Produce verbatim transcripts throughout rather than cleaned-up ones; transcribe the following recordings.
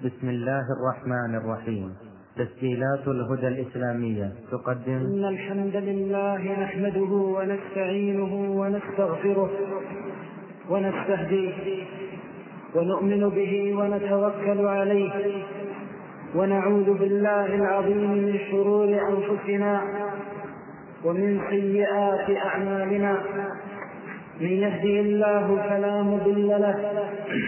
بسم الله الرحمن الرحيم. تسجيلات الهدى الإسلامية تقدم إن الحمد لله نحمده ونستعينه ونستغفره ونستهديه ونؤمن به ونتوكل عليه، ونعوذ بالله العظيم من شرور أنفسنا ومن سيئات أعمالنا. من يهدي الله فلا مضل له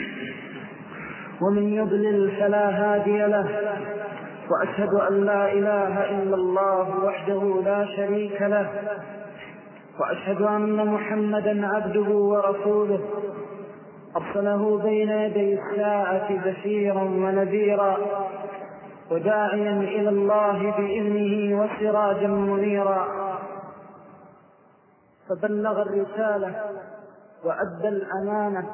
ومن يضلل فلا هادي له، وأشهد أن لا إله إلا الله وحده لا شريك له، وأشهد أن محمدا عبده ورسوله أرسله بين يدي الساعة بشيرا ونذيرا وداعيا إلى الله بإذنه وسراجا منيرا، فبلغ الرسالة وأدى الأمانة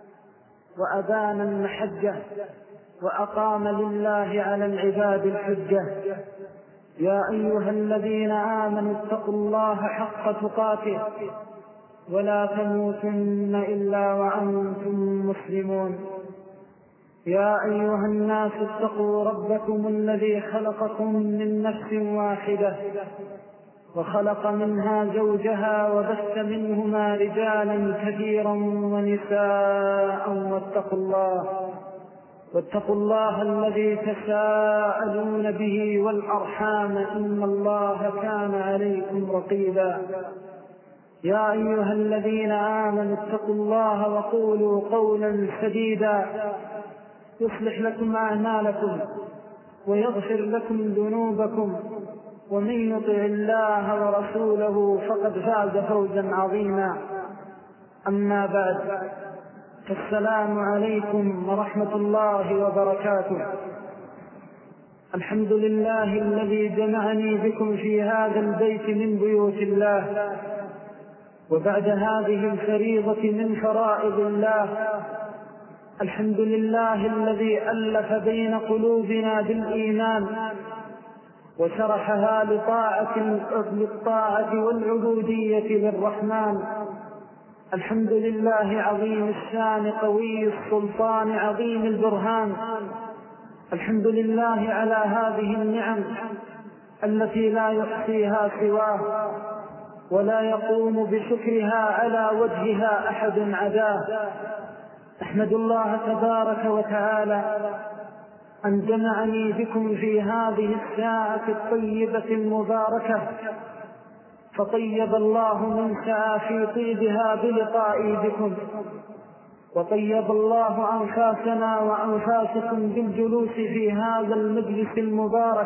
وأبان المحجة وأقام لله على العباد الحجة. يا أيها الذين آمنوا اتقوا الله حق تقاته ولا تموتن إلا وأنتم مسلمون. يا أيها الناس اتقوا ربكم الذي خلقكم من نفس واحدة وخلق منها زوجها وبث منهما رجالا كثيرا ونساء، واتقوا الله واتقوا الله الذي تساءلون به والأرحام إن الله كان عليكم رقيبا. يا أيها الذين آمنوا اتقوا الله وقولوا قولا سديدا يصلح لكم أعمالكم ويغفر لكم ذنوبكم، ومن يطع الله ورسوله فقد فاز فوزا عظيما. أما بعد، فالسلام عليكم ورحمة الله وبركاته. الحمد لله الذي جمعني بكم في هذا البيت من بيوت الله، وبعد هذه الفريضة من فرائض الله. الحمد لله الذي ألف بين قلوبنا بالإيمان وشرحها لطاعة للطاعة والعبودية للرحمن. الحمد لله عظيم الشان قوي السلطان عظيم البرهان. الحمد لله على هذه النعم التي لا يحصيها سواه ولا يقوم بشكرها على وجهها أحد عداه. أحمد الله تبارك وتعالى أن جمعني بكم في هذه الساعة الطيبة المباركة، فطيب الله من سعى في طيبها بلقائي بكم، وطيب الله أنفاسنا وأنفاسكم بالجلوس في هذا المجلس المبارك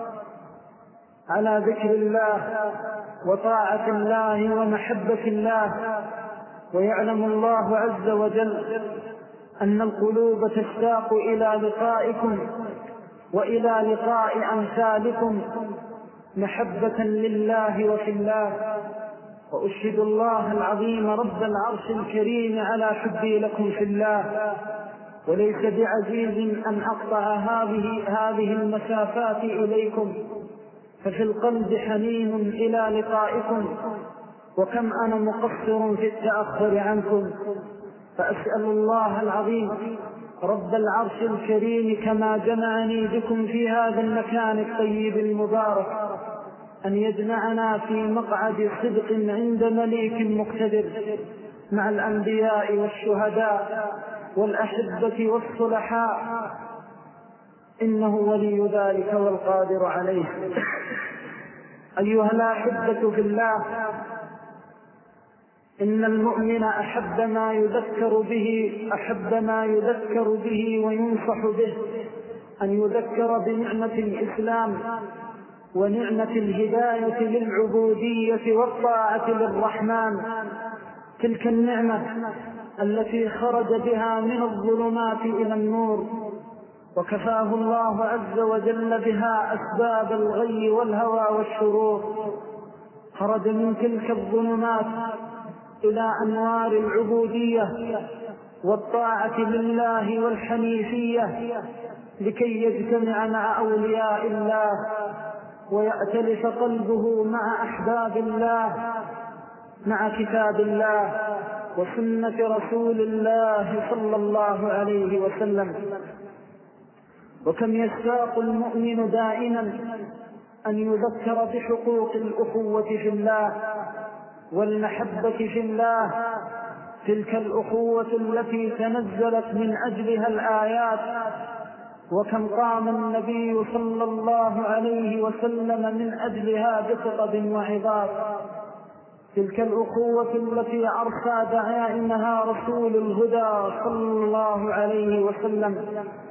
على ذكر الله وطاعة الله ومحبة الله. ويعلم الله عز وجل أن القلوب تشتاق إلى لقائكم وإلى لقاء أمثالكم محبة لله وفي الله. وأشهد الله العظيم رب العرش الكريم على حبي لكم في الله، وليس بعزيز أن أقطع هذه هذه المسافات إليكم، ففي القلب حنين إلى لقائكم، وكم أنا مقصر في التأخر عنكم. فأسأل الله العظيم رب العرش الكريم كما جمعني بكم في هذا المكان الطيب المبارك أن يجمعنا في مقعد صدق عند مليك مقتدر مع الأنبياء والشهداء والأحبة والصلحاء، إنه ولي ذلك والقادر عليه. أيها الأحبة في الله، إن المؤمن أحب ما يذكر به أحب ما يذكر به وينصح به أن يذكر بنعمة الإسلام ونعمة الهداية للعبودية والطاعة للرحمن. تلك النعمة التي خرج بها من الظلمات إلى النور، وكفاه الله عز وجل بها أسباب الغي والهوى والشرور. خرج من تلك الظلمات إلى أنوار العبودية والطاعة لله والحنيفية، لكي يجتمع مع أولياء الله ويأتلف قلبه مع أحباب الله، مع كتاب الله وسنة رسول الله صلى الله عليه وسلم. وكم يشتاق المؤمن دائما أن يذكر بحقوق الأخوة في الله والمحبة في الله، تلك الأخوة التي تنزلت من أجلها الآيات. وكم قام النبي صلى الله عليه وسلم من أجلها بخطب وعظات. تلك الأخوة التي أرسى دعائمها رسول الهدى صلى الله عليه وسلم،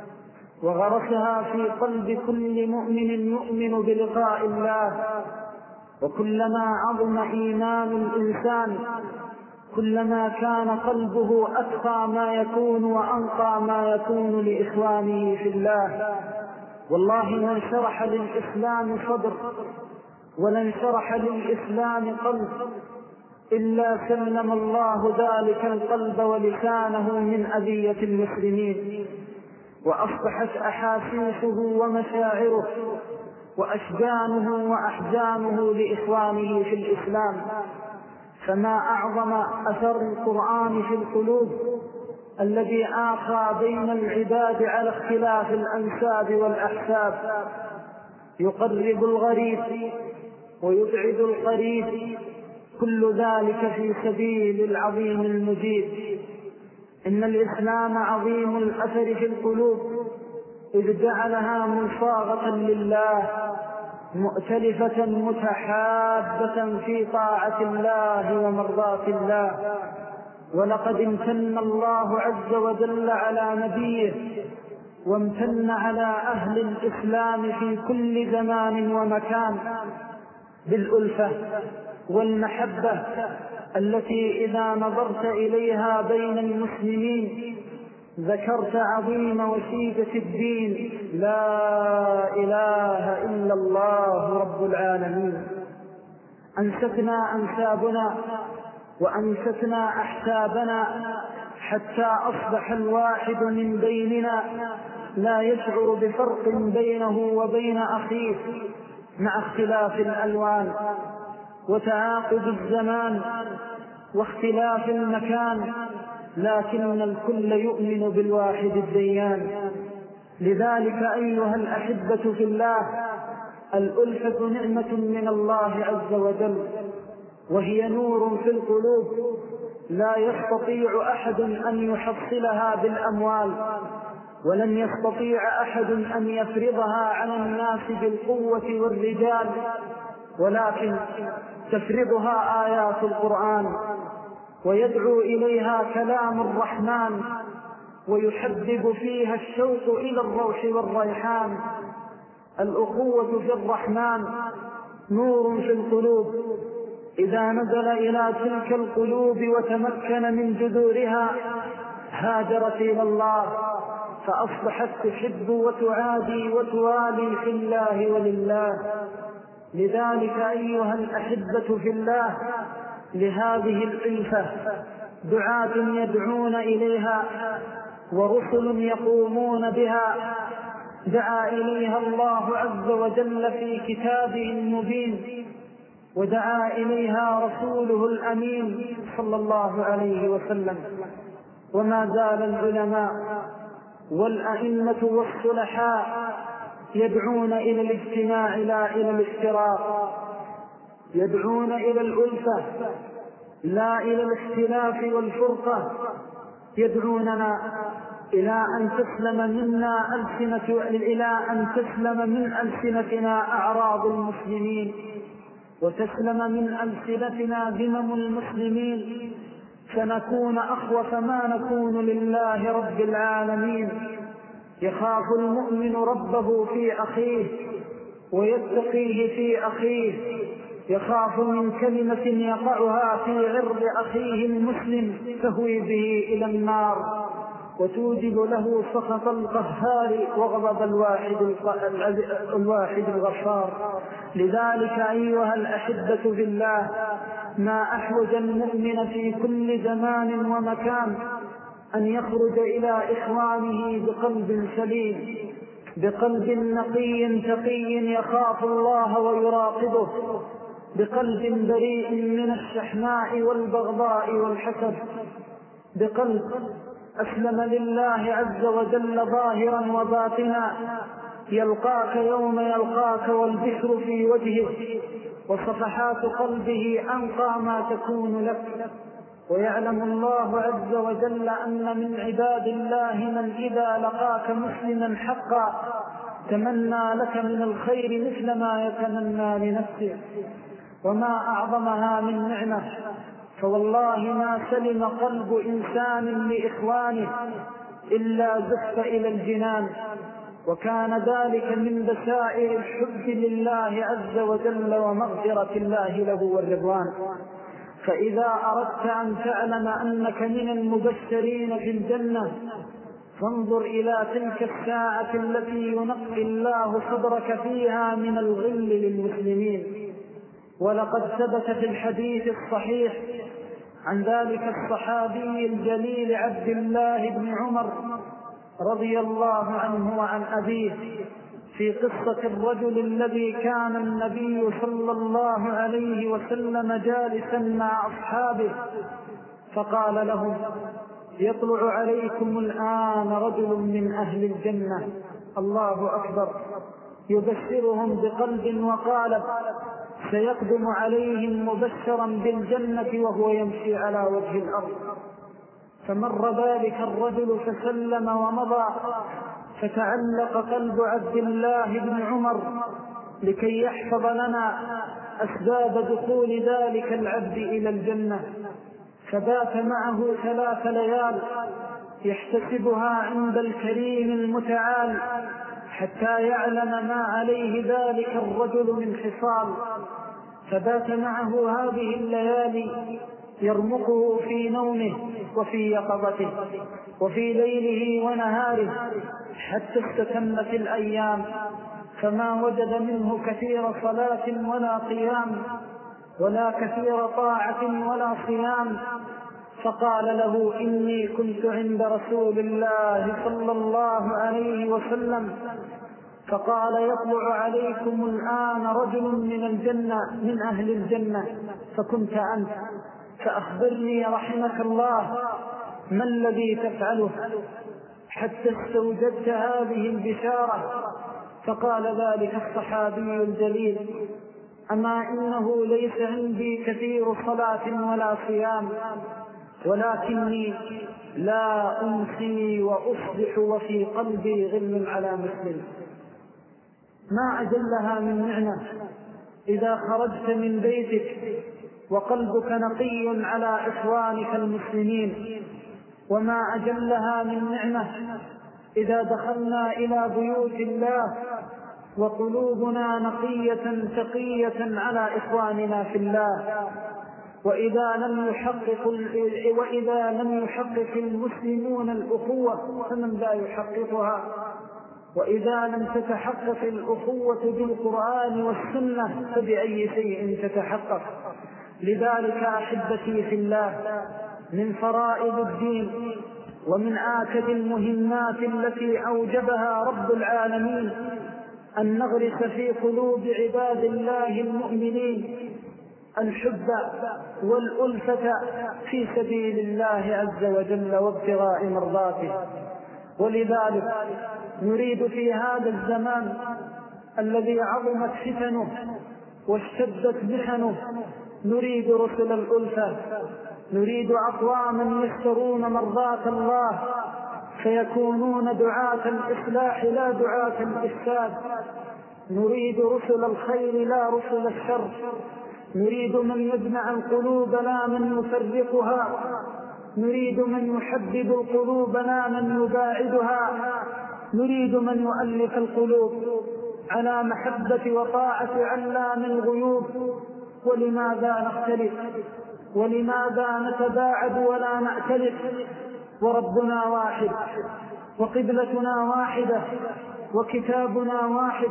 وغرسها في قلب كل مؤمن يؤمن بلقاء الله. وكلما عظم إيمان الإنسان كلما كان قلبه أتقى ما يكون وأنقى ما يكون لإخوانه في الله. والله من شرح للإسلام صدر ولن شرح للإسلام قلب إلا سلم الله ذلك القلب ولسانه من أذية المسلمين، وأصبحت أحاسيسه ومشاعره وأشجانه وأحزانه لإخوانه في الإسلام. فما أعظم أثر القرآن في القلوب الذي آخى بين العباد على اختلاف الأنساب والأحساب، يقرب الغريب ويبعد القريب، كل ذلك في سبيل العظيم المجيد. إن الإسلام عظيم الأثر في القلوب إذ جعلها مصاغة لله، مؤتلفة متحابة في طاعة الله ومرضاة الله. ولقد امتن الله عز وجل على نبيه وامتن على أهل الإسلام في كل زمان ومكان بالألفة والمحبة التي إذا نظرت إليها بين المسلمين ذكرت عظيم وشيدة الدين، لا إله إلا الله رب العالمين. أنستنا أنسابنا وأنستنا أحسابنا حتى أصبح الواحد من بيننا لا يشعر بفرق بينه وبين أخيه مع اختلاف الألوان وتعاقب الزمان واختلاف المكان، لكن الكل يؤمن بالواحد الديان. لذلك أيها الأحبة في الله، الألفة نعمة من الله عز وجل، وهي نور في القلوب لا يستطيع أحد أن يحصلها بالأموال، ولن يستطيع أحد أن يفرضها على الناس بالقوة والرجال، ولكن تفرضها آيات القرآن ويدعو إليها كلام الرحمن ويحبب فيها الشوق إلى الروح والريحان. الأخوة في الرحمن نور في القلوب، إذا نزل إلى تلك القلوب وتمكن من جذورها هاجرت إلى الله، فأصبحت تحب وتعادي وتوالي في الله ولله. لذلك أيها الأحبة في الله، لهذه الألفة دعاة يدعون إليها ورسل يقومون بها، دعا إليها الله عز وجل في كتابه المبين، ودعا إليها رسوله الأمين صلى الله عليه وسلم. وما زال العلماء والأئمة والصلحاء يدعون إلى الاجتماع لا إلى الافتراق، يدعون إلى الألفة لا إلى الاختلاف والفرقة، يدعوننا إلى أن تسلم منا ألسنة إلى أن تسلم من ألسنتنا أعراض المسلمين، وتسلم من ألسنتنا ذمم المسلمين، فنكون أخوف ما نكون لله رب العالمين. يخاف المؤمن ربه في أخيه ويتقيه في أخيه، يخاف من كلمة يقعها في عرض أخيه المسلم تهوي به إلى النار وتوجب له سخط القهار وغضب الواحد الواحد الغفار. لذلك أيها الأحبة في الله، ما أحوج المؤمن في كل زمان ومكان أن يخرج إلى إخوانه بقلب سليم، بقلب نقي تقي يخاف الله ويراقبه، بقلب بريء من الشحناء والبغضاء والحسد، بقلب أسلم لله عز وجل ظاهرا وباطنا، يلقاك يوم يلقاك والبشر في وجهه، وصفحات قلبه أنقى ما تكون لك. ويعلم الله عز وجل أن من عباد الله من إذا لقاك مسلما حقا تمنى لك من الخير مثل ما يتمنى لنفسه، وما أعظمها من نعمة. فوالله ما سلم قلب إنسان لإخوانه إلا زف إلى الجنان، وكان ذلك من بشائر الحب لله عز وجل ومغفرة الله له والرضوان. فإذا أردت أن تعلم أنك من المبشرين في الجنة فانظر إلى تلك الساعة التي ينقي الله صدرك فيها من الغل للمسلمين. ولقد ثبت في الحديث الصحيح عن ذلك الصحابي الجليل عبد الله بن عمر رضي الله عنه وعن أبيه في قصة الرجل الذي كان النبي صلى الله عليه وسلم جالسا مع أصحابه فقال لهم: يطلع عليكم الآن رجل من أهل الجنة، الله أكبر، يبشرهم بقلب وقالب، سيقدم عليهم مبشرا بالجنة وهو يمشي على وجه الأرض. فمر ذلك الرجل فسلم ومضى، فتعلق قلب عبد الله بن عمر لكي يحفظ لنا أسباب دخول ذلك العبد إلى الجنة، فبات معه ثلاث ليال يحتسبها عند الكريم المتعال حتى يعلم ما عليه ذلك الرجل من خصال. فبات معه هذه الليالي يرمقه في نومه وفي يقظته وفي ليله ونهاره حتى استتمت الأيام، فما وجد منه كثير صلاة ولا قيام ولا كثير طاعة ولا صيام. فقال له: إني كنت عند رسول الله صلى الله عليه وسلم فقال: يطلع عليكم الآن رجل من الجنة من أهل الجنة، فكنت أنت، فأخبرني رحمك الله ما الذي تفعله حتى استوجدت هذه البشارة؟ فقال ذلك الصحابي الجليل: أما إنه ليس عندي كثير صلاة ولا صيام، ولكني لا أمسي وأصبح وفي قلبي غل على مسلم. ما أجلها من نعمة إذا خرجت من بيتك وقلبك نقي على إخوانك المسلمين، وما أجلها من نعمة إذا دخلنا إلى بيوت الله وقلوبنا نقية تقية على إخواننا في الله. وإذا لم يحقق وإذا لم يحقق المسلمون الأخوة فمن لا يحققها؟ وإذا لم تتحقق الأخوة بالقرآن والسنة فبأي شيء تتحقق؟ لذلك أحبتي في الله، من فرائض الدين ومن آكد المهمات التي أوجبها رب العالمين أن نغرس في قلوب عباد الله المؤمنين الحب والألفة في سبيل الله عز وجل وابتغاء مرضاته. ولذلك نريد في هذا الزمان الذي عظمت فتنه واشتدت محنه، نريد رسل الألفة، نريد أقواما يشترون مرضاة الله فيكونون دعاة الإصلاح لا دعاة الإفساد، نريد رسل الخير لا رسل الشر، نريد من يجمع القلوب لا من يفرقها، نريد من يحبب القلوب لا من يباعدها، نريد من يؤلف القلوب على محبة وطاعة علام الغيوب. ولماذا نختلف؟ ولماذا نتباعد ولا نأتلف؟ وربنا واحد، وقبلتنا واحدة، وكتابنا واحد،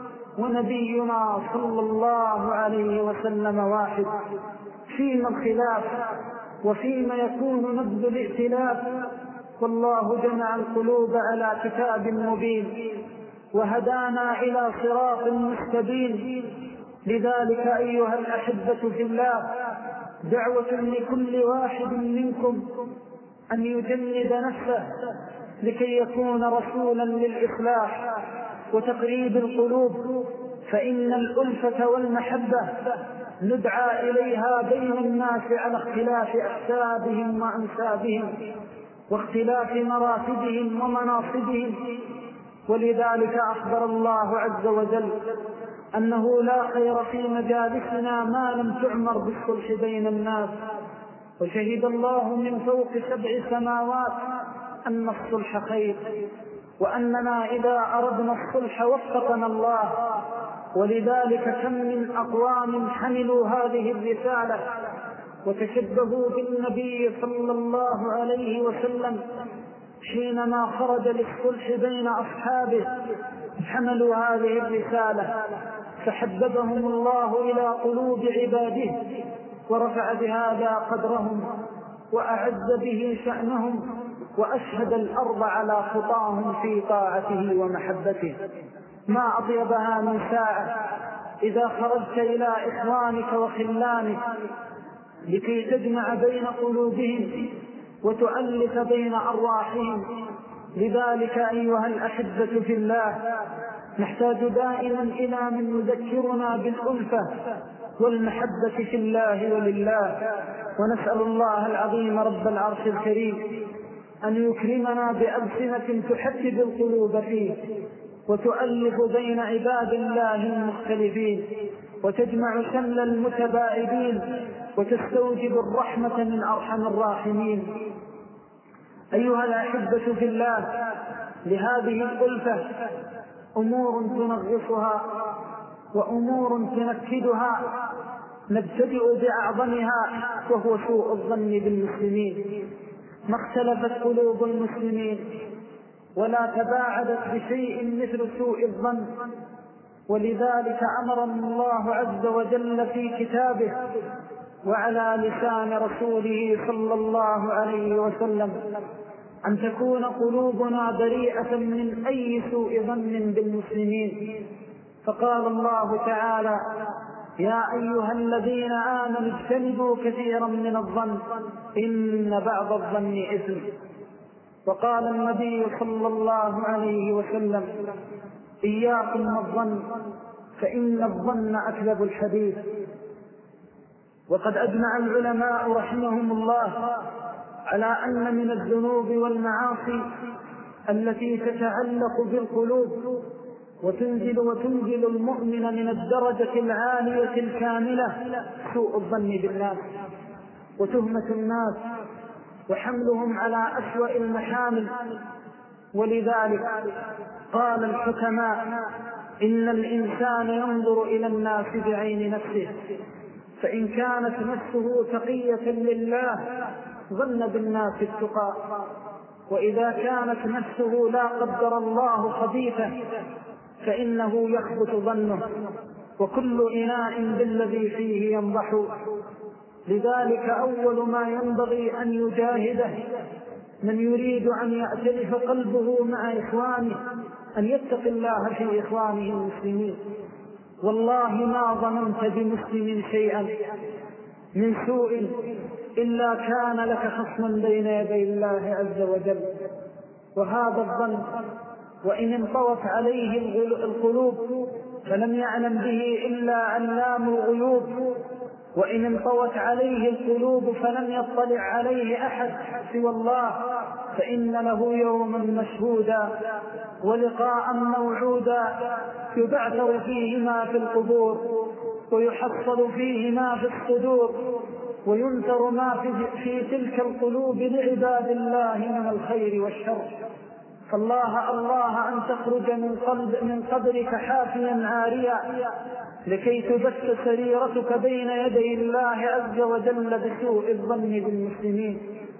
ونبينا صلى الله عليه وسلم واحد. فيما الخلاف وفيما يكون نبذ الائتلاف؟ والله جمع القلوب على كتاب مبين وهدانا إلى صراط مستبين. لذلك أيها الأحبة في الله، دعوة لكل واحد منكم أن يجند نفسه لكي يكون رسولا للإصلاح وتقريب القلوب، فإن الألفة والمحبة ندعى إليها بين الناس على اختلاف أحسابهم وأنسابهم واختلاف مراتبهم ومناصبهم. ولذلك أخبر الله عز وجل أنه لا خير في مجالسنا ما لم تعمر بالصلح بين الناس، وشهد الله من فوق سبع سماوات أن الصلح خير، وأننا إذا أردنا الصلح وفقنا الله. ولذلك كم من أقوام حملوا هذه الرسالة وتشبهوا بالنبي صلى الله عليه وسلم حينما خرج للصلح بين أصحابه، حملوا هذه الرسالة فحببهم الله إلى قلوب عباده ورفع بهذا قدرهم وأعز به شأنهم وأشهد الأرض على خطاهم في طاعته ومحبته. ما أطيبها من ساعة إذا خرجت إلى إخوانك وخلانك لكي تجمع بين قلوبهم وتؤلف بين أرواحهم. لذلك أيها الأحبة في الله نحتاج دائما إلى من يذكرنا بالألفة والمحبة في الله ولله، ونسأل الله العظيم رب العرش الكريم أن يكرمنا بألسنة تحبب القلوب فيه وتؤلف بين عباد الله المختلفين وتجمع شمل المتباعدين وتستوجب الرحمة من أرحم الراحمين. أيها الأحبة في الله، لهذه الألفة أمور تنغصها وأمور تنكدها، نبتدئ بأعظمها وهو سوء الظن بالمسلمين. ما اختلفت قلوب المسلمين ولا تباعدت بشيء مثل سوء الظن، ولذلك أمرنا الله عز وجل في كتابه وعلى لسان رسوله صلى الله عليه وسلم أن تكون قلوبنا بريئة من أي سوء ظن بالمسلمين. فقال الله تعالى: يا أيها الذين آمنوا اجتنبوا كثيرا من الظن إن بعض الظن إثم. وقال النبي صلى الله عليه وسلم: إياكم والظن فإن الظن أكذب الحديث. وقد أجمع العلماء رحمهم الله على أن من الذنوب والمعاصي التي تتعلق بالقلوب وتنزل وتنزل المؤمن من الدرجة العالية الكاملة سوء الظن بالناس وتهمة الناس وحملهم على أسوأ المحامل. ولذلك قال الحكماء: إن الإنسان ينظر إلى الناس بعين نفسه، فإن كانت نفسه تقية لله ظن بالناس التقى، وإذا كانت نفسه لا قدر الله خبيثة فإنه يخبث ظنه، وكل إناء بالذي فيه ينضح. لذلك أول ما ينبغي أن يجاهده من يريد أن يأتلف قلبه مع إخوانه أن يتق الله في إخوانه المسلمين. والله ما ظننت بمسلم شيئا من سوء إلا كان لك خصما بين يدي الله عز وجل. وهذا الظن وإن انطوت عليه القلوب فلم يعلم به إلا علام الغيوب، وإن انطوت عليه القلوب فلم يطلع عليه أحد سوى الله، فإن له يوما مشهودا ولقاء موعودا يبعثر فيه ما في القبور ويحصل فيه ما في الصدور وينثر ما في تلك القلوب لعباد الله من الخير والشر. فالله الله أن تخرج من قلب من قبرك حافيا عاريا لكي تبث سريرتك بين يدي الله عز وجل بسوء الظن بالمسلمين.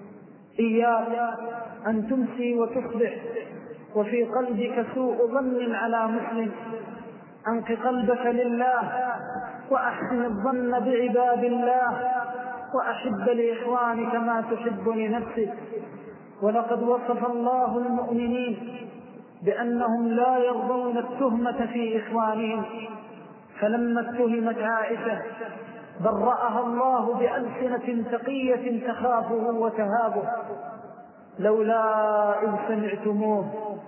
إياك أن تمسي وتصبح وفي قلبك سوء ظن على مسلم. أنق قلبك لله وأحسن الظن بعباد الله وأحب لإخوانك ما تحب لنفسك. ولقد وصف الله المؤمنين بأنهم لا يرضون التهمة في إخوانهم، فلما اتهمت عائشة برأها الله بألسنة تقية تخافه وتهابه، لولا إذ سمعتموه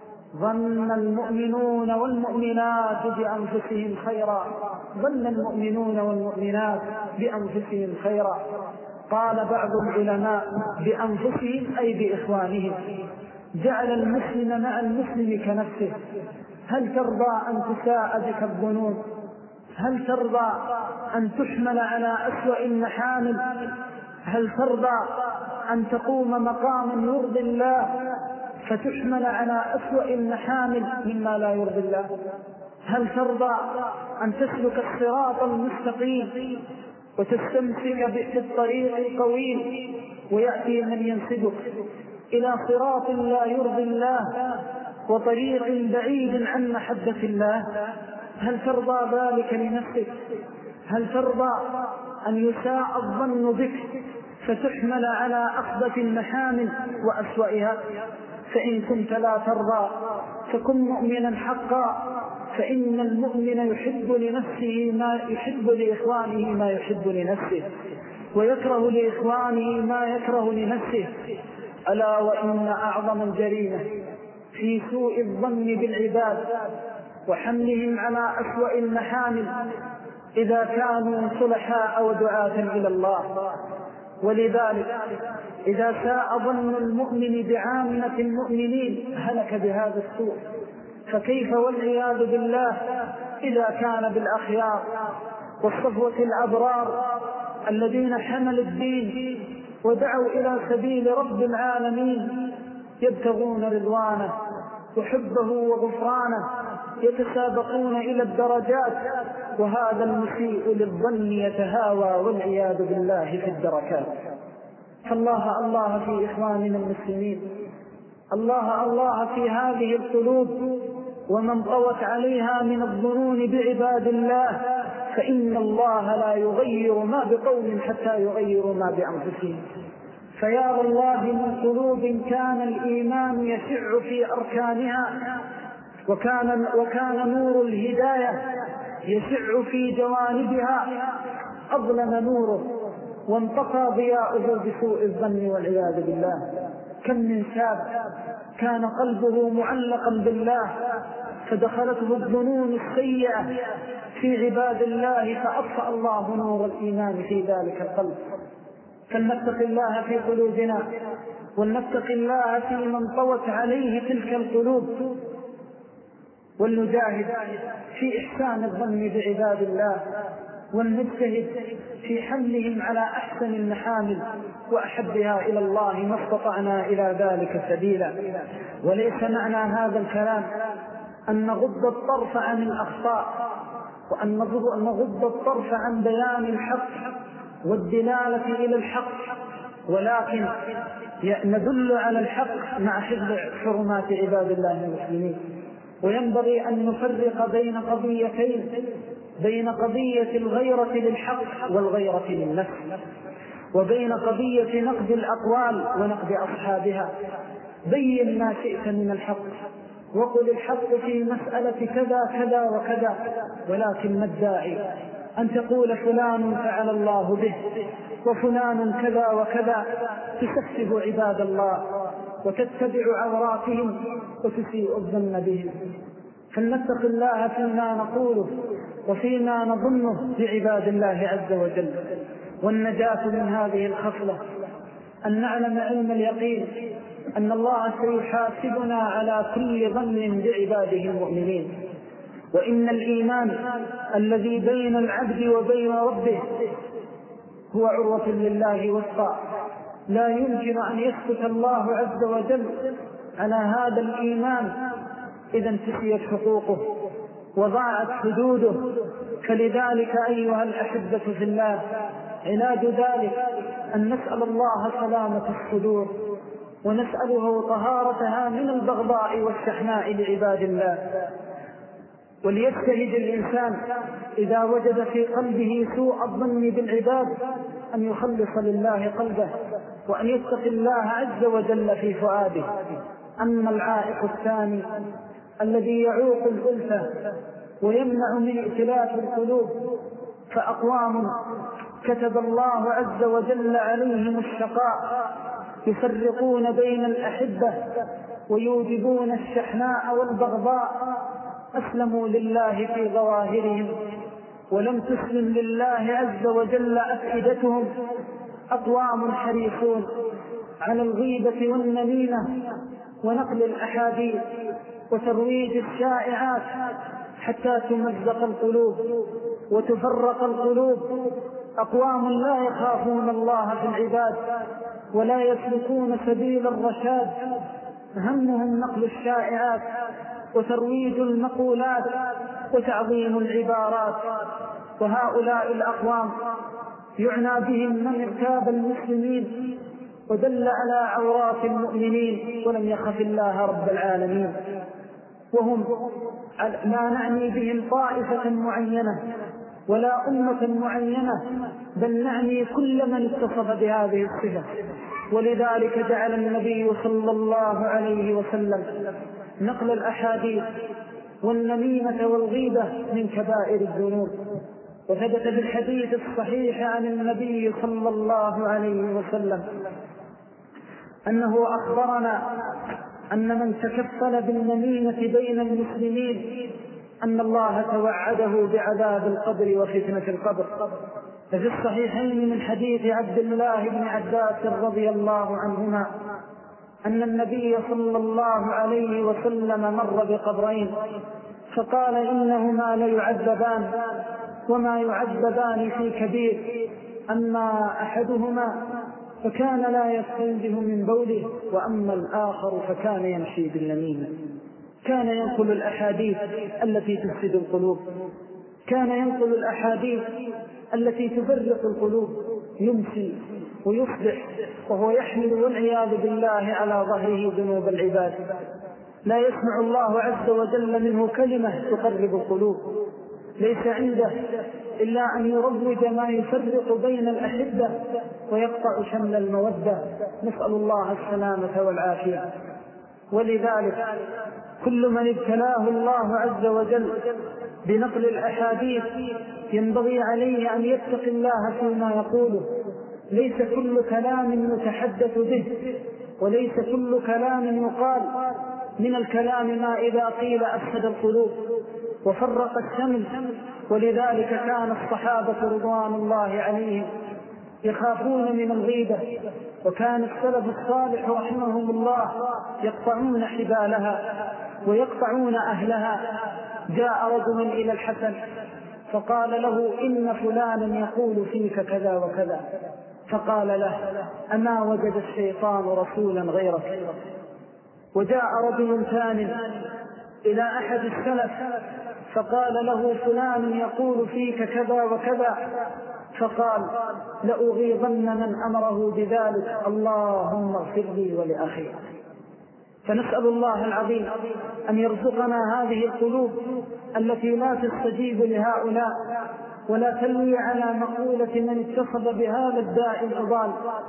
ظن المؤمنون والمؤمنات بأنفسهم خيرا ظن المؤمنون والمؤمنات بأنفسهم خيرا. قال بعض العلماء بأنفسهم أي بإخوانهم، جعل المسلم مع المسلم كنفسه. هل ترضى أن تساء بك الظنون؟ هل ترضى أن تحمل على أسوأ المحامل؟ هل ترضى أن تقوم مقاما يرضي الله فتحمل على أسوأ المحامل مما لا يرضي الله؟ هل ترضى أن تسلك الصراط المستقيم وتستمسك بالطريق القويم ويأتي من ينسبك إلى صراط لا يرضي الله وطريق بعيد عن محبة الله؟ هل ترضى ذلك لنفسك؟ هل ترضى أن يساء الظن بك فتحمل على أخبث المحامل وأسوأها؟ فإن كنت لا ترضى فكن مؤمنا حقا، فإن المؤمن يحب لنفسه ما يحب لإخوانه ما يحب لنفسه، ويكره لإخوانه ما يكره لنفسه. ألا وإن أعظم الجريمة في سوء الظن بالعباد وحملهم على أسوأ المحامل إذا كانوا صلحاء ودعاة إلى الله. ولذلك إذا ساء ظن المؤمن بعامة المؤمنين هلك بهذا السوء، فكيف والعياذ بالله إذا كان بالأخيار والصفوة الأبرار الذين حملوا الدين ودعوا إلى سبيل رب العالمين يبتغون رضوانه وحبه وغفرانه، يتسابقون إلى الدرجات، وهذا المسيء للظن يتهاوى والعياذ بالله في الدركات. فالله الله في إخواننا المسلمين، الله الله في هذه القلوب ومن طوت عليها من الظنون بعباد الله، فإن الله لا يغير ما بقوم حتى يغيروا ما بأنفسهم. فيا الله من قلوب كان الإيمان يشع في أركانها وكان, وكان نور الهداية يشع في جوانبها، أظلم نوره وانطفى ضياؤه بسوء الظن والعياذ بالله. كم من شاب كان قلبه معلقا بالله فدخلته الظنون السيئة في عباد الله فأطفأ الله نور الإيمان في ذلك القلب. فلنتق الله في قلوبنا ولنتق الله في من طوت عليه تلك القلوب، ولنجاهد في إحسان الظن بعباد الله، ولنجتهد في حملهم على أحسن المحامل وأحبها إلى الله ما استطعنا إلى ذلك سبيلا. وليس معنى هذا الكلام أن نغض الطرف عن الأخطاء وأن نغض الطرف عن بيان الحق والدلالة إلى الحق، ولكن ندل على الحق مع حفظ حرمات عباد الله المسلمين. وينبغي أن نفرق بين قضيتين، بين قضية الغيرة للحق والغيرة للنفس، وبين قضية نقد الأقوال ونقد أصحابها. بين ما شئت من الحق وقل الحق في مسألة كذا كذا وكذا، ولكن ما الداعي أن تقول فلان فعل الله به وفلان كذا وكذا، تسفه عباد الله وتتبع عوراتهم وتسيء الظن بهم. فلنتق الله فيما نقوله وفيما نظنه بعباد الله عز وجل. والنجاة من هذه الخصلة أن نعلم علم اليقين أن الله سيحاسبنا على كل ظن بعباده المؤمنين، وإن الإيمان الذي بين العبد وبين ربه هو عروة لله وثقى، لا يمكن أن يسكت الله عز وجل على هذا الإيمان إذا انتهيت حقوقه وضاعت حدوده. فلذلك أيها الأحبة في الله، علاج ذلك أن نسأل الله سلامة الصدور ونسأله طهارتها من البغضاء والشحناء لعباد الله. وليجتهد الإنسان إذا وجد في قلبه سوء الظن بالعباد أن يخلص لله قلبه وأن يتقي الله عز وجل في فؤاده. أما العائق الثاني الذي يعوق الألفة ويمنع من ائتلاف القلوب فأقوام كتب الله عز وجل عليهم الشقاء يفرقون بين الأحبة ويوجبون الشحناء والبغضاء أسلموا لله في ظواهرهم ولم تسلم لله عز وجل أفئدتهم. أقوام حريصون على الغيبة والنميمة ونقل الأحاديث وترويج الشائعات حتى تمزق القلوب وتفرق القلوب. أقوام لا يخافون الله في العباد ولا يسلكون سبيل الرشاد، همهم نقل الشائعات وترويج المقولات وتعظيم العبارات. وهؤلاء الأقوام يعنى بهم من ارتاب المسلمين ودل على عورات المؤمنين ولم يخف الله رب العالمين. وهم لا نعني بهم طائفة معينة ولا أمة معينة، بل نعني كل من اتصف بهذه الصفة. ولذلك جعل النبي صلى الله عليه وسلم نقل الأحاديث والنميمة والغيبة من كبائر الذنوب. وثبت في الحديث الصحيح عن النبي صلى الله عليه وسلم أنه أخبرنا أن من تكفل بالنميمة بين المسلمين أن الله توعده بعذاب القبر وفتنة القبر. ففي الصحيحين من حديث عبد الله بن عباس رضي الله عنهما أن النبي صلى الله عليه وسلم مر بقبرين فقال إنهما ليعذبان وما يعذبان في كبير، أما أحدهما فكان لا يستنزه من بوله وأما الآخر فكان يمشي بالنميمة. كان ينقل الأحاديث التي تفسد القلوب، كان ينقل الأحاديث التي تفرق القلوب، يمشي ويصبح وهو يحمل والعياذ بالله على ظهره ذنوب العباد. لا يسمع الله عز وجل منه كلمة تقرب القلوب، ليس عنده إلا أن يروج ما يفرق بين الأحبة ويقطع شمل المودة، نسأل الله السلامة والعافية. ولذلك كل من ابتلاه الله عز وجل بنقل الأحاديث ينبغي عليه أن يتقي الله فيما يقوله. ليس كل كلام يتحدث به وليس كل كلام يقال، من الكلام ما إذا قيل أفسد القلوب وفرق الشمل. ولذلك كان الصحابة رضوان الله عليهم يخافون من الغيبة، وكان السلف الصالح رحمهم الله يقطعون حبالها ويقطعون أهلها. جاء رجل إلى الحسن فقال له إن فلانا يقول فيك كذا وكذا، فقال له أما وجد الشيطان رسولا غيرك. وجاء رجل ثاني إلى أحد السلف فقال له فلان يقول فيك كذا وكذا، فقال لأغيظن من أمره بذلك، اللهم اغفر لي ولأخي. فنسأل الله العظيم أن يرزقنا هذه القلوب التي لا تستجيب لهؤلاء ولا تلوي على مقولة من اتصب بهذا الداء الأضال.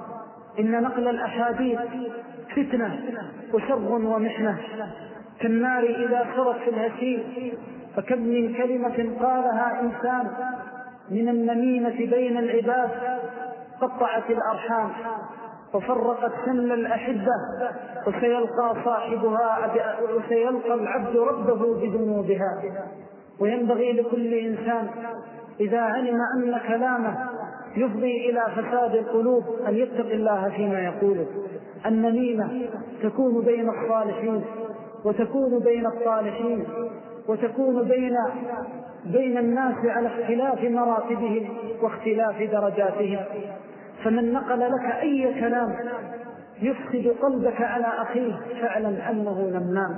إن نقل الأحاديث فتنة وشر ومحنة كالنار إذا صرت في الهشيم. فكم من كلمة قالها إنسان من النميمة بين العباد قطعت الأرحام وفرقت شمل الأحبة، وسيلقى صاحبها وسيلقى العبد ربه بذنوبها. وينبغي لكل إنسان إذا علم أن كلامه يفضي إلى فساد القلوب أن يتقي الله فيما يقوله. النميمة تكون بين الصالحين وتكون بين الصالحين وتكون بين بين الناس على اختلاف مراتبهم واختلاف درجاتهم. فمن نقل لك أي كلام يفسد قلبك على أخيه فاعلم أنه نمام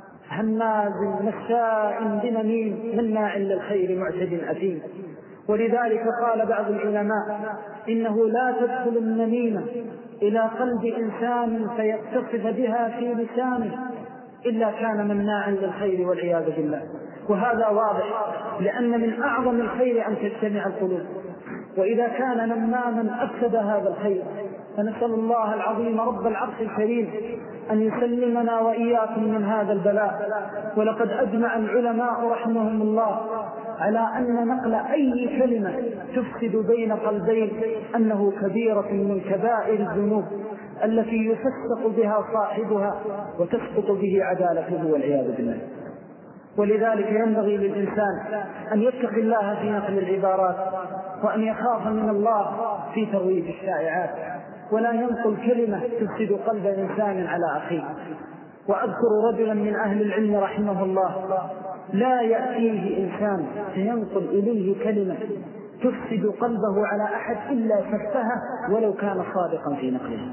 هماز مشاء بنميم مناع للخير معتد أثيم. ولذلك قال بعض العلماء إنه لا تدخل النميمة إلى قلب إنسان فيتصف بها في لسانه إلا كان مناعا للخير والعياذ بالله. وهذا واضح، لأن من أعظم الخير أن تجتمع القلوب، وإذا كان نماما أفسد هذا الخير. فنسأل الله العظيم رب العرش الكريم أن يسلمنا وإياكم من هذا البلاء. ولقد أجمع العلماء رحمهم الله على أن نقل أي كلمة تفسد بين قلبين أنه كبيرة من كبائر الذنوب التي يفسق بها صاحبها وتسقط به عدالته والعياذ بالله. ولذلك ينبغي للإنسان أن يتقي الله في نقل العبارات، وأن يخاف من الله في ترويج الشائعات، ولا ينقل كلمة تفسد قلب إنسان على أخيه. وأذكر رجلا من أهل العلم رحمه الله لا يأتيه إنسان فينقل إليه كلمة تفسد قلبه على أحد إلا شفها ولو كان صادقا في نقلها.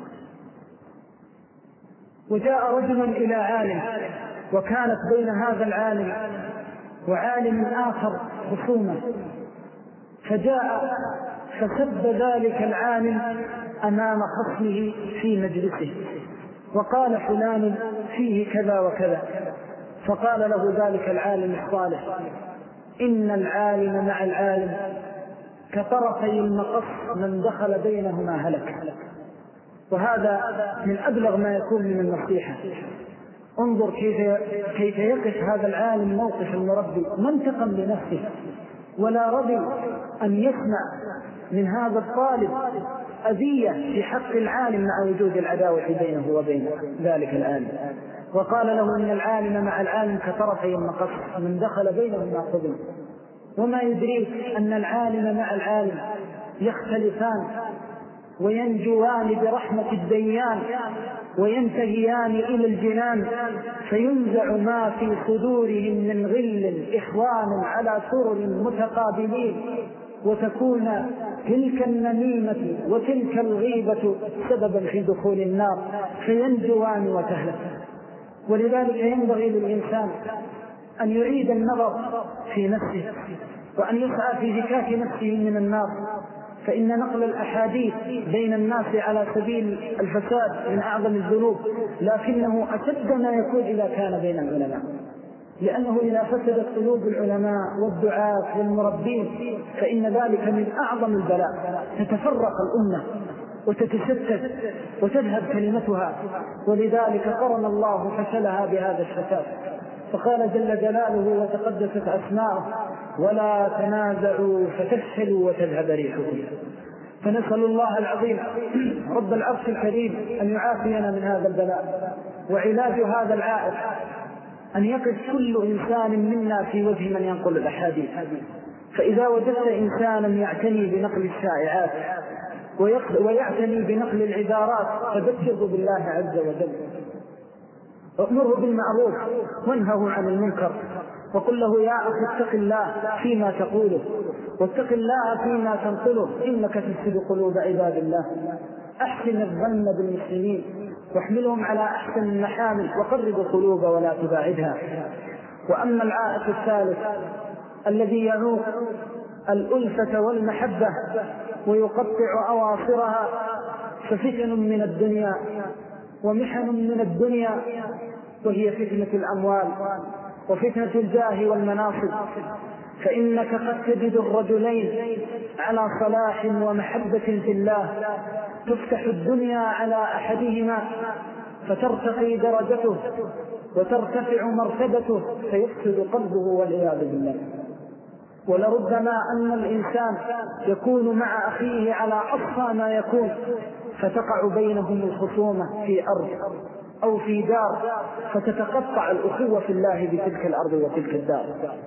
وجاء رجل إلى عالم، وكانت بين هذا العالم وعالم آخر خصومة، فجاء فسب ذلك العالم أمام خصمه في مجلسه وقال فلان فيه كذا وكذا. فقال له ذلك العالم الصالح: إن العالم مع العالم كطرفي المقص، من دخل بينهما هلك. وهذا من أبلغ ما يكون من النصيحة. انظر كيف, كيف يقف هذا العالم موقف المربي، ما انتقم لنفسه ولا رضي أن يسمع من هذا الطالب أذية في حق العالم مع وجود العداوة بينه وبين ذلك العالم. وقال له: إن العالم مع العالم كطرفي المقص، من دخل بينهما خذل. وما يدريك أن العالم مع العالم يختلفان وينجوان برحمة الديان وينتهيان إلى الجنان، فينزع ما في صدورهم من غل إخوان على سرر متقابلين، وتكون تلك النميمة وتلك الغيبة سببا في دخول النار، فينجوان وتهلك. ولذلك ينبغي للإنسان أن يعيد النظر في نفسه، وأن يسعى في زكاة نفسه من النار، فإن نقل الأحاديث بين الناس على سبيل الفساد من أعظم الذنوب، لكنه أشد ما يكون إذا كان بين العلماء، لأنه إذا فسدت قلوب العلماء والدعاة والمربين فإن ذلك من أعظم البلاء، تتفرق الأمة وتتشتت وتذهب كلمتها. ولذلك قرن الله فشلها بهذا الشتات، فقال جل جلاله وتقدست أسماؤه: ولا تنازعوا فتفشلوا وتذهب ريحكم. فنسأل الله العظيم رب العرش الكريم أن يعافينا من هذا البلاء. وعلاج هذا العائق أن يقف كل إنسان منا في وجه من ينقل الأحاديث. فإذا وجدت إنسانا يعتني بنقل الشائعات ويعتني بنقل العبارات فذكره بالله عز وجل، وأمره بالمعروف وانهه عن المنكر، وقل له: يا أخي اتق الله فيما تقوله، واتق الله فيما تنقله، إنك تفسد قلوب عباد الله. أحسن الظن بالمسلمين واحملهم على أحسن المحامل، وقرب القلوب ولا تباعدها. وأما العائق الثالث الذي يعوق الألفة والمحبة ويقطع أواصرها ففتن من الدنيا ومحن من الدنيا، وهي فتنة الأموال وفتنة الجاه والمناصب. فإنك قد تجد الرجلين على صلاح ومحبة في الله، تفتح الدنيا على أحدهما فترتقي درجته وترتفع مرتبته فيفسد قلبه والعياذ بالله. ولربما أن الإنسان يكون مع أخيه على أقصى ما يكون، فتقع بينهم الخصومة في أرض أو في دار، فتتقطع الأخوة في الله بتلك الأرض وتلك الدار.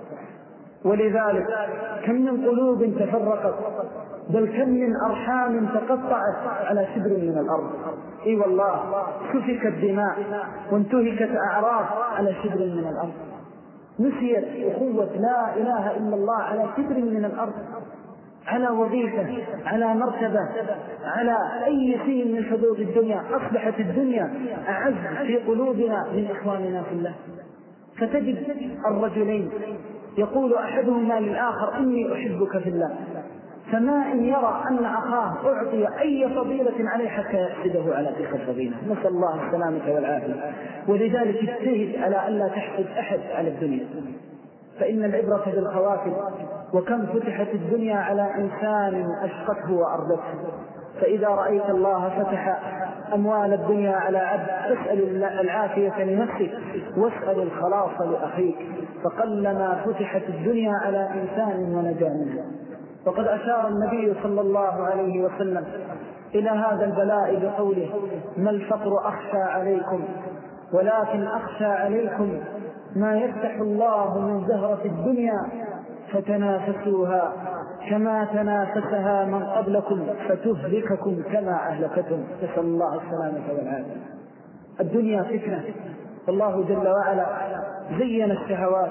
ولذلك كم من قلوب تفرقت، بل كم من أرحام تقطعت على شبر من الأرض. إي والله، سفكت دماء وانتهكت أعراض على شبر من الأرض. نسيت أخوة لا إله إلا الله على شبر من الأرض، على وظيفة، على مرتبة، على أي شيء من حدود الدنيا. أصبحت الدنيا أعز في قلوبنا من إخواننا في الله. فتجد الرجلين يقول أحدهما للآخر: إني أحبك في الله، فما إن يرى أن أخاه أعطي أي فضيلة عليه حتى يحسده على تلك الفضيلة. نسأل الله السلامة والعافية. ولذلك اجتهد على ألا تحسد أحد على الدنيا، فإن العبرة بالخواتم. وكم فتحت الدنيا على إنسان أشقته وأرضته. فإذا رأيت الله فتح أموال الدنيا على عبد فاسأل العافية لنفسك واسأل الخلاص لأخيك، فقلما فتحت الدنيا على إنسان ونجا منها. وقد أشار النبي صلى الله عليه وسلم إلى هذا البلاء بقوله: ما الفقر أخشى عليكم ولكن أخشى عليكم ما يفتح الله من زهرة الدنيا فتنافسوها كما تنافسها من قبلكم فتهلككم كما أهلكتم. نسأل الله السلامة والعافية. الدنيا فتنة، والله جل وعلا زين الشهوات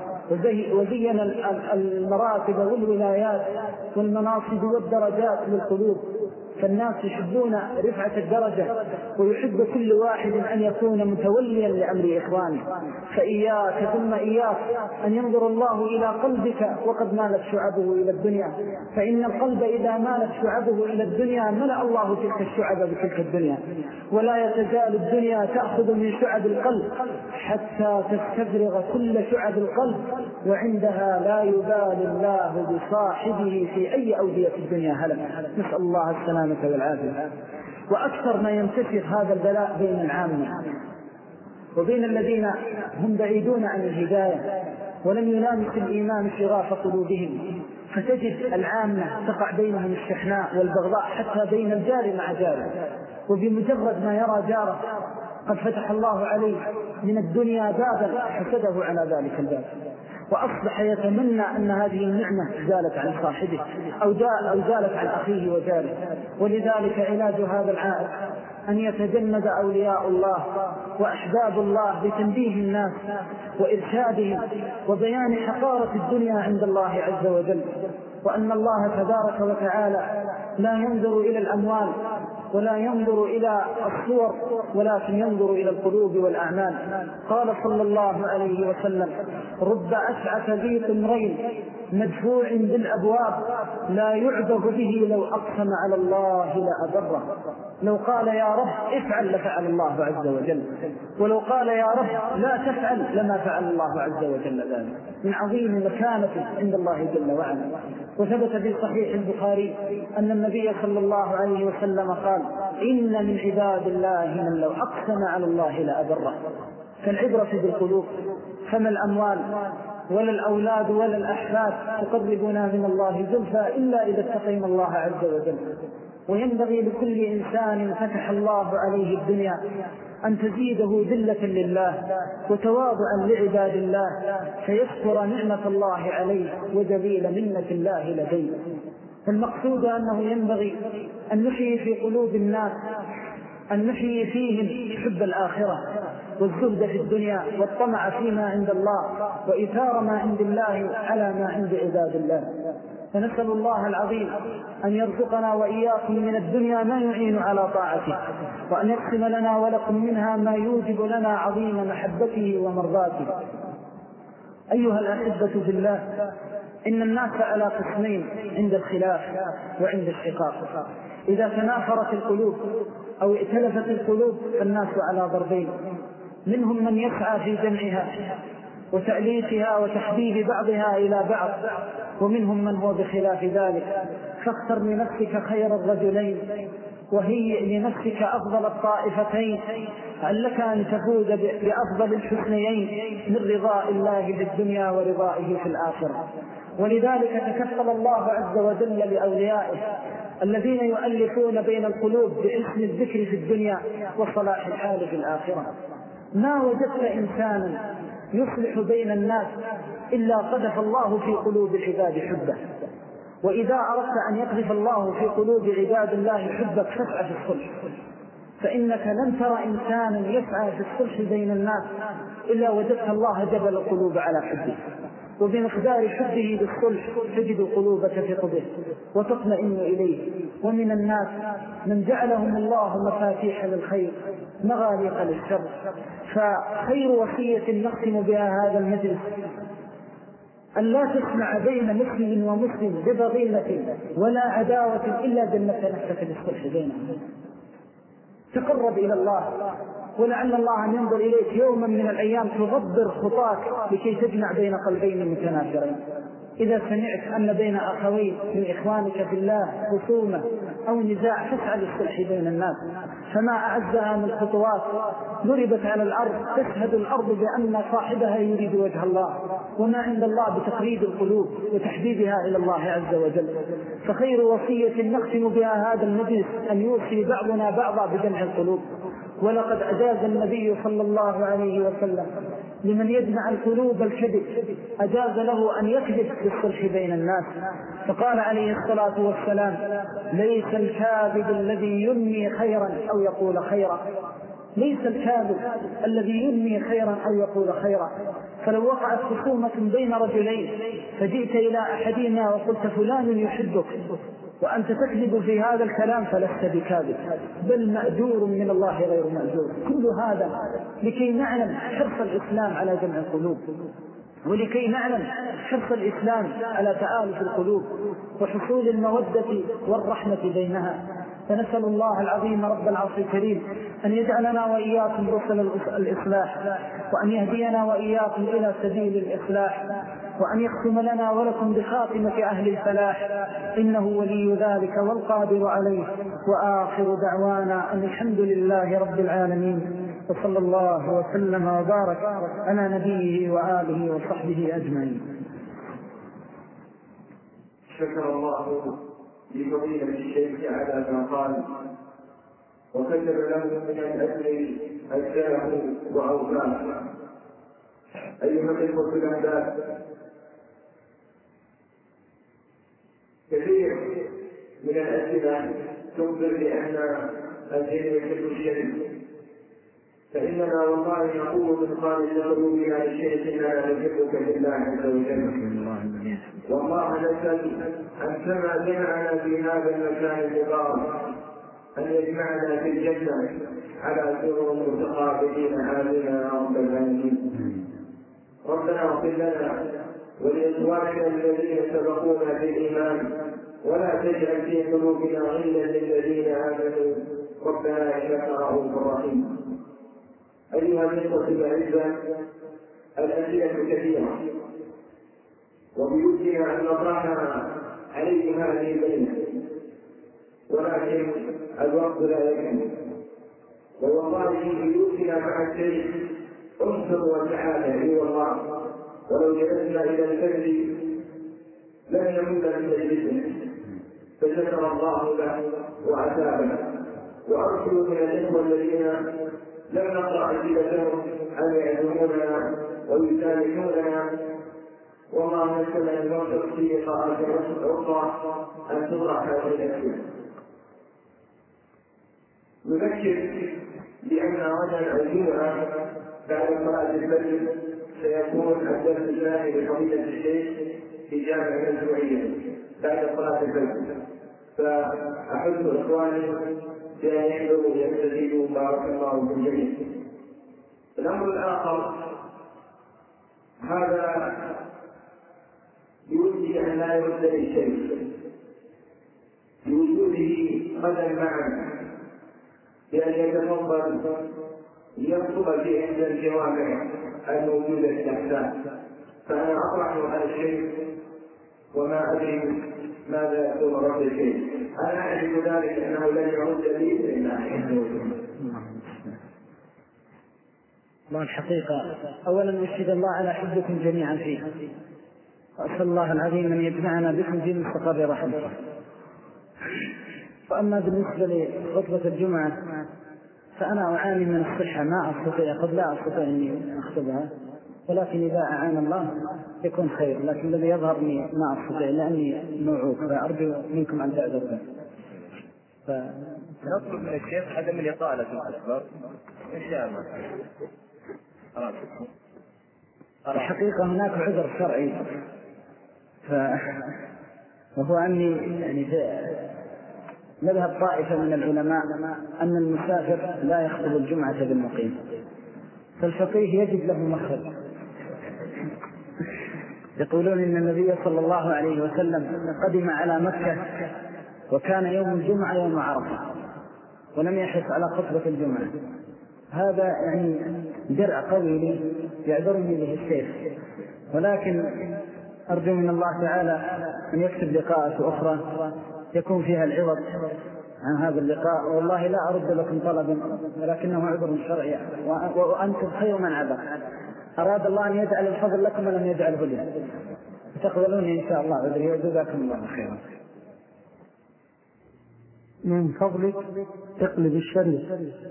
وزين المراتب والولايات والمناصب والدرجات للقلوب، فالناس يحبون رفعة الدرجة ويحب كل واحد أن يكون متوليا لأمر إخوانه. فإياك ثم إياك أن ينظر الله إلى قلبك وقد مالت شعبه إلى الدنيا، فإن القلب إذا مالت شعبه إلى الدنيا ملأ الله تلك الشعب بتلك الدنيا، ولا يتزال الدنيا تأخذ من شعب القلب حتى تستفرغ كل شعب القلب، وعندها لا يبالي الله بصاحبه في أي أودية الدنيا هلك. نسأل الله السلامة والعافية. وأكثر ما ينتشر هذا البلاء بين العامة وبين الذين هم بعيدون عن الهداية ولم يلامس الإيمان شغاف قلوبهم، فتجد العامة تقع بينهم الشحناء والبغضاء حتى بين الجار مع جاره، وبمجرد ما يرى جاره قد فتح الله عليه من الدنيا بابا حسده على ذلك الباب، وأصبح يتمنى أن هذه النعمة زالت عن صاحبه أو زالت عن أخيه وجاره. ولذلك علاج هذا العائق أن يتجند أولياء الله وأحباب الله بتنبيه الناس وإرشادهم وبيان حقارة الدنيا عند الله عز وجل، وأن الله تبارك وتعالى لا ينظر إلى الأموال ولا ينظر إلى الصور ولكن ينظر إلى القلوب والأعمال. قال صلى الله عليه وسلم: رب أسعف ذي ثمرين مدفوع بالأبواب لا يعبد به لو أقسم على الله لأبره. لو قال يا رب افعل لفعل الله عز وجل، ولو قال يا رب لا تفعل لما فعل الله عز وجل ذلك، من عظيم مكانة عند الله جل وعلا. وثبت في صحيح البخاري أن النبي صلى الله عليه وسلم قال: إن من عباد الله من لو أقسم على الله لأبره. فالعبرة بالقلوب، فما الأموال ولا الأولاد ولا الأحفاد تقربنا من الله زلفى إلا إذا اتقينا الله عز وجل. وينبغي لكل إنسان فتح الله عليه الدنيا أن تزيده ذلة لله وتواضعا لعباد الله فيشكر نعمة الله عليه وجليل منة الله لديه. فالمقصود أنه ينبغي أن نحيي في قلوب الناس، أن نحيي فيهم حب الآخرة والزهد في الدنيا والطمع فيما عند الله وإثار ما عند الله على ما عند عباد الله. فنسأل الله العظيم أن يرزقنا وإياكم من الدنيا ما يعين على طاعته، وأن يقسم لنا ولكم منها ما يوجب لنا عظيم محبته ومرضاته. أيها الأحبة في الله، إن الناس على قسمين عند الخلاف وعند الشقاق. إذا تنافرت القلوب أو ائتلفت القلوب فالناس على ضربين: منهم من يسعى في جمعها وتأليفها وتحبيب بعضها إلى بعض، ومنهم من هو بخلاف ذلك. فاختر لنفسك خير الرجلين وهيئ لنفسك أفضل الطائفتين، لعلك أن تفوز بأفضل الحسنيين من رضاء الله في الدنيا ورضائه في الآخرة. ولذلك تكفل الله عز وجل لأوليائه الذين يؤلفون بين القلوب بحسن الذكر في الدنيا وصلاح الحال في الآخرة. ما وجدت إنسانا يصلح بين الناس إلا قذف الله في قلوب العباد حبه. وإذا أردت أن يقذف الله في قلوب عباد الله حبك فاسعى في الصلح، فإنك لن ترى إنسانا يسعى في الصلح بين الناس إلا وجدت الله جبل القلوب على حبه، وبمقدار حبه بالصلح تجد قلوبك في قبه وتطمئن إليه. ومن الناس من جعلهم الله مفاتيح للخير مغاليق للشر. فخير وصية نختم بها هذا المجلس أن لا تسمع بين مسلم ومسلم بضغينة ولا عداوة إلا جنة نفسك بالصلح بينهم. تقرب إلى الله ولعل الله أن ينظر إليك يوما من الأيام تغبر خطاك لكي تجمع بين قلبين متنافرين. إذا سمعت أن بين أخوين من إخوانك في الله خصومة أو نزاع فاسعى للصلح بين الناس، فما أعزها من خطوات ضربت على الأرض تشهد الأرض بأن صاحبها يريد وجه الله، وما عند الله بتقريب القلوب وتحبيبها إلى الله عز وجل. فخير وصية نختم بها هذا المجلس أن يوصي بعضنا بعضا بجمع القلوب. ولقد أجاز النبي صلى الله عليه وسلم لمن يجمع القلوب الكذب، أجاز له أن يكذب بالصلح بين الناس، فقال عليه الصلاة والسلام: ليس الكاذب الذي ينمي خيرا أو يقول خيرا، ليس الكاذب الذي ينمي خيرا أو يقول خيرا. فلو وقعت خصومة بين رجلين فجئت إلى أحدهما وقلت فلان يحبك وأنت تكذب في هذا الكلام فلست بكاذب، بل مأجور من الله غير مأجور. كل هذا لكي نعلم حرص الإسلام على جمع القلوب، ولكي نعلم حرص الإسلام على تآلف القلوب وحصول المودة والرحمة بينها. فنسأل الله العظيم رب العرش الكريم أن يجعلنا وإياكم رسل الإصلاح، وأن يهدينا وإياكم إلى سبيل الإصلاح، وأن يختم لنا ولكم بخاتمة أهل الفلاح، إنه ولي ذلك والقادر عليه. وآخر دعوانا أن الحمد لله رب العالمين، وصلى الله وسلم وبارك على نبيه وآله وصحبه أجمعين. شكر الله لفضيلة الشيخ على ما قال، وكتب له من الأجر أجزاه وأوفاه. أيها الإخوة الأحباب، كثير من الأسئلة تخبر بأن الدين يحب الشرك، فإننا والله نقول من خالص قلوبنا للشيخ إننا نحبك في الله عز وجل. والله نسأل أن كما جمعنا في هذا المكان المبارك أن يجمعنا في الجنة على سرر متقابلين آمين يا رب العالمين. ربنا اغفر لنا ولإخواننا الذين سبقونا بالإيمان، ولا تجعل في قلوبنا غلا للذين آمنوا ربنا إنك رؤوف رحيم. أيها الإخوة الأعزاء، الأسئلة كثيرة وبيدنا أن نطرحها عليهم هذه الليلة، ولكن الوقت لا يكفي. والله بيدنا مع الشيخ انصر وتعالى اي والله، ولو جلسنا إلى الفجر لن يمل من مجلسه، فشكر الله له وعتابه. وأرسل من الإخوة الذين لم نقرأ أسئلتهم أن يعلموننا ويسامحوننا، والله نسأل أن نوفق في قراءة أخرى أن تطرح هذه الأسئلة. نذكر بأن غدا الجمعة بعد صلاة الفجر سيكون الدرس الثاني لفضيلة الشيخ في جامع الجمعية بعد صلاة الفجر، فأحث إخواني بأن يحضروا ويستفيدوا بارك الله في الجميع. الأمر الآخر، هذا بوجه أن لا يرد للشيخ بوجوده غدا معنا بأن يتفضل يخطب في إحدى الجوامع الموجودة في الأحساء، فأنا أطرح على الشيخ وما أدري ماذا يكون رد الشيخ. أنا أعرف ذلك أنه لن يرد لي إلا الله. الحقيقة أولا أشهد الله على حبكم جميعا فيه، وأسأل الله العظيم أن يجمعنا بكم في مستقر رحمته. وأما بالنسبة لخطبة الجمعة فأنا أعاني من الصحة، ما أستطيع قد لا أستطيع أن أخطبها، ولكن إذا أعان الله يكون خير، لكن الذي يظهر لي ما أستطيع لأني موعوك، فأرجو منكم أن تعذروا. نطلب من الشيخ عدم الإطالة في الأسباب إن شاء الله. الحقيقة هناك عذر شرعي، ف... وهو أني يعني مذهب طائفة من العلماء أن المسافر لا يخطب الجمعة بالمقيم، فالفقيه يجد له مخرج. يقولون إن النبي صلى الله عليه وسلم قدم على مكة وكان يوم الجمعة يوم عرفة ولم يحرص على خطبة الجمعة، هذا يعني درع قوي لي يعذرني به الشيخ، ولكن أرجو من الله تعالى أن يكتب لقاءات أخرى يكون فيها العوض عن هذا اللقاء. والله لا أرد لكم طلبا ولكنه عذر شرعي، وأنتم خير من عذر. أراد الله أن يجعل الفضل لكم ولم يجعله لي، تقبلوني إن شاء الله عذري، وجزاكم الله خيرا. من فضلك اقلب الشريط.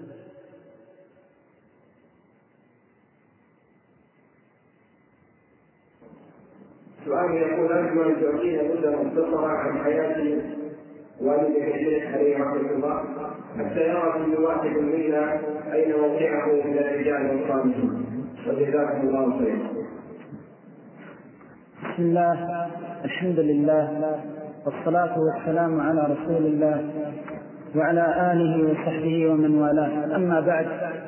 سؤال يقول: أرجو أن تعطينا مدة مختصرة عن حياة والدك الشيخ عليه رحمة الله حتى يرى كل واحد منا أين موقعه من الرجال والصالحين، وجزاكم الله خيرا. بسم الله، الحمد لله، والصلاة والسلام على رسول الله وعلى آله وصحبه ومن والاه. أما بعد،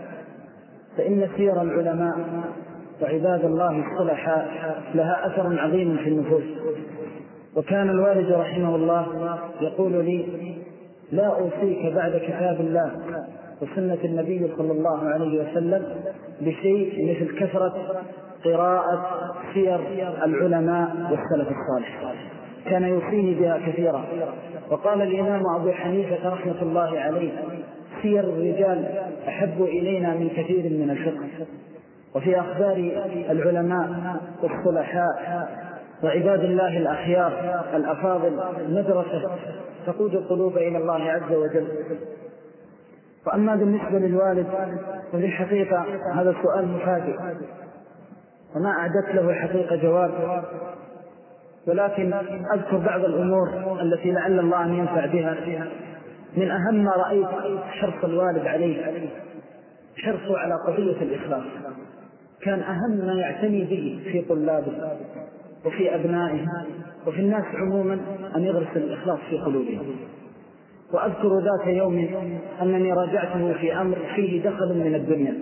فإن سير العلماء وعباد الله الصلحاء لها أثر عظيم في النفوس. وكان الوالد رحمه الله يقول لي: لا أوصيك بعد كتاب الله وسنة النبي صلى الله عليه وسلم بشيء مثل كثرة قراءة سير العلماء والسلف الصالح. كان يوصيني بها كثيرا. وقال الإمام أبو حنيفة رحمة الله عليه: سير الرجال أحب إلينا من كثير من الفقه. وفي أخبار العلماء والصلحاء وعباد الله الأخيار الأفاضل مدرسة تقود القلوب إلى الله عز وجل. وأما بالنسبة للوالد ففي الحقيقة هذا سؤال مفاجئ، وما أعدت له حقيقة جواب، ولكن أذكر بعض الأمور التي لعل الله أن ينفع بها. من أهم ما رأيت حرص الوالد عليه، حرصه على قضية الإخلاص. كان أهم ما يعتني به في طلابه وفي أبنائه وفي الناس عموما أن يغرس الإخلاص في قلوبهم. وأذكر ذات يوم أنني راجعته في أمر فيه دخل من الدنيا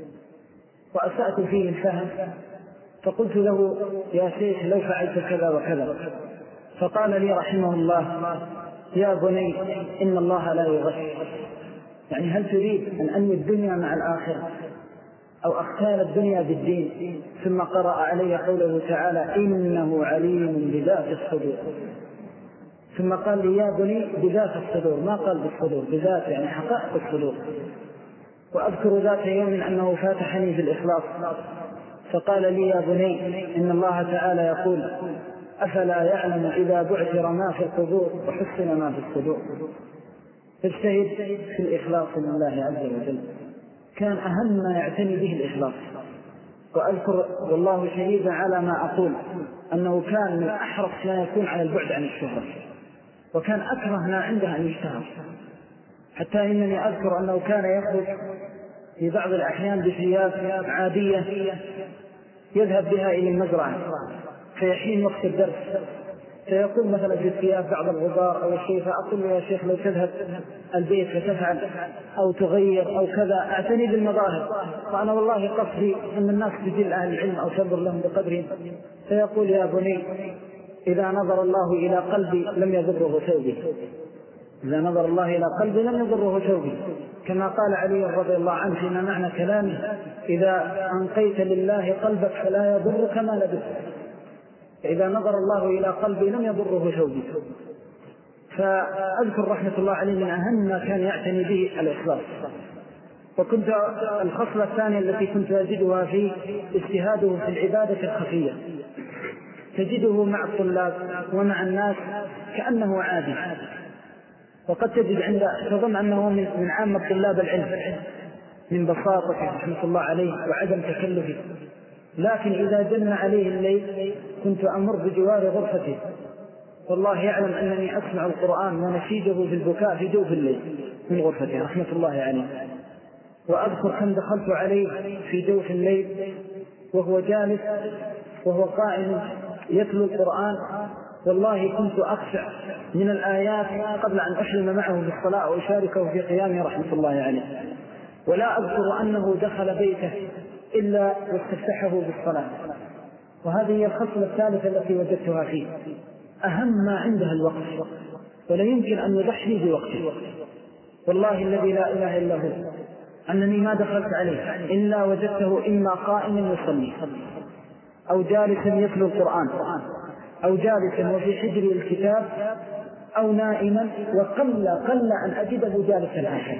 وأسأت فيه الفهم، فقلت له: يا شيخ لو فعلت كذا وكذا. فقال لي رحمه الله: يا بني إن الله لا يغش. يعني هل تريد أن أنوي الدنيا مع الآخرة أو أختار الدنيا بالدين؟ ثم قرأ علي قوله تعالى: إنه عليم بذات الصدور. ثم قال لي: يا بني بذات الصدور، ما قال بالصدور، بذات يعني حقائق الصدور. وأذكر ذات يوم أنه فاتحني بالإخلاص فقال لي: يا بني إن الله تعالى يقول: أفلا يعلم إذا بعثر ما في القبور وحسن ما في الصدور. فاجتهد في الإخلاص لله عز وجل. كان أهم ما يعتني به الإخلاص. وأذكر والله شهيدا على ما أقول أنه كان من أحرص ما يكون على البعد عن الشهرة، وكان أكره ما عنده أن يشتهر، حتى إنني أذكر أنه كان يخرج في بعض الأحيان بثياب عادية يذهب بها إلى المزرعة فيحين وقت الدرس، فيقول مثلا في الثياب بعض الغبار أو الشيء، فأقول له: يا شيخ لو تذهب البيت فتفعل أو تغير أو كذا. أعتني بالمظاهر، وأنا والله قصدي أن الناس تجل أهل العلم أو تنظر لهم بقدرهم. فيقول: يا بني إذا نظر الله إلى قلبي لم يضره ثوبي، إذا نظر الله إلى قلبي لم يضره ثوبي، كما قال علي رضي الله عنه فيما معنى كلامه: إذا أنقيت لله قلبك فلا يضرك ما لبثت. فإذا نظر الله إلى قلبي لم يضره ثوبي. فأذكر رحمة الله عليه من أهم ما كان يعتني به الإخلاص. وكنت الخصلة الثانية التي كنت أجدها فيه اجتهاده في العبادة الخفية. تجده مع الطلاب ومع الناس كأنه عادي، وقد تجد عند تظن أنه من عامة طلاب العلم من بساطته رحمة الله عليه وعدم تكلفه. لكن إذا جن عليه الليل كنت أمر بجوار غرفته، والله يعلم أنني أسمع القرآن ونشيده بالبكاء في جوف الليل من غرفته رحمة الله عليه. وأذكر كم دخلت عليه في جوف الليل وهو جالس وهو قائم يتلو القرآن، والله كنت أخشع من الآيات قبل أن أحلم معه في الصلاة وأشاركه في قيامه رحمة الله عليه. ولا أذكر أنه دخل بيته إلا واستفتحه بالصلاة. وهذه هي الخصلة الثالثة التي وجدتها فيه، أهم ما عندها الوقت، ولا يمكن أن يضحي بوقته. والله الذي لا إله إلا هو أنني ما دخلت عليه إلا وجدته إما قائما يصلي أو جالسا يتلو القرآن أو جالسا وفي حجره الكتاب أو نائما، وقل قل أن أجده جالسا آخر.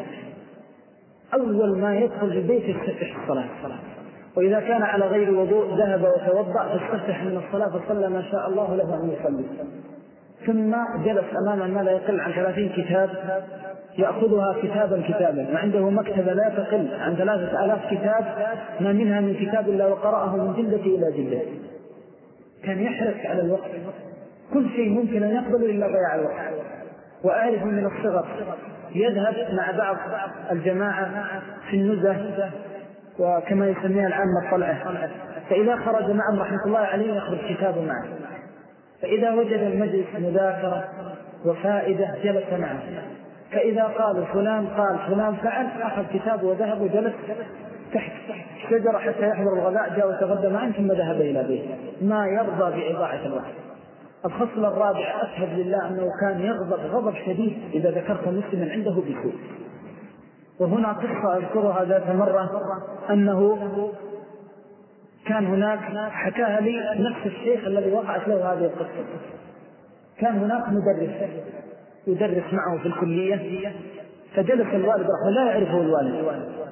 أول ما يدخل في البيت يستفتح الصلاة، وإذا كان على غير وضوء ذهب وتوضأ فاستفتح من الصلاة فصلى ما شاء الله له أن يصلي، ثم جلس أمام ما لا يقل عن ثلاثين كتاب يأخذها كتابا كتابا، وعنده مكتبة لا تقل عن ثلاثة آلاف كتاب ما منها من كتاب الله وقرأه من جلدة إلى جلدة. كان يحرص على الوقت، كل شيء ممكن أن يقبل إلا ضياع الوقت. وأعرف من الصغر يذهب مع بعض الجماعة في النزهة وكما يسميها العامة الطلعة، فإذا خرج معهم رحمة الله عليه يأخذ كتابه معه، فإذا وجد المجلس مذاكرة وفائدة جلس معه، فإذا قالوا فلان قال فلان فعل أخذ كتابه وذهب وجلس تحت شجرة حتى يحضر الغداء، جاء وتغدى معه ثم ذهب إلى بيته، ما يرضى بإضاعة الوقت. الخصلة الرابعة أشهد لله أنه كان يغضب غضب شديد إذا ذكرت مسلما عنده بسوء. وهنا قصة أذكرها ذات مرة، أنه كان هناك حكاها لي نفس الشيخ الذي وقعت له هذه القصة. كان هناك مدرس يدرس معه في الكلية، فجلس الوالد لا يعرفه الوالد،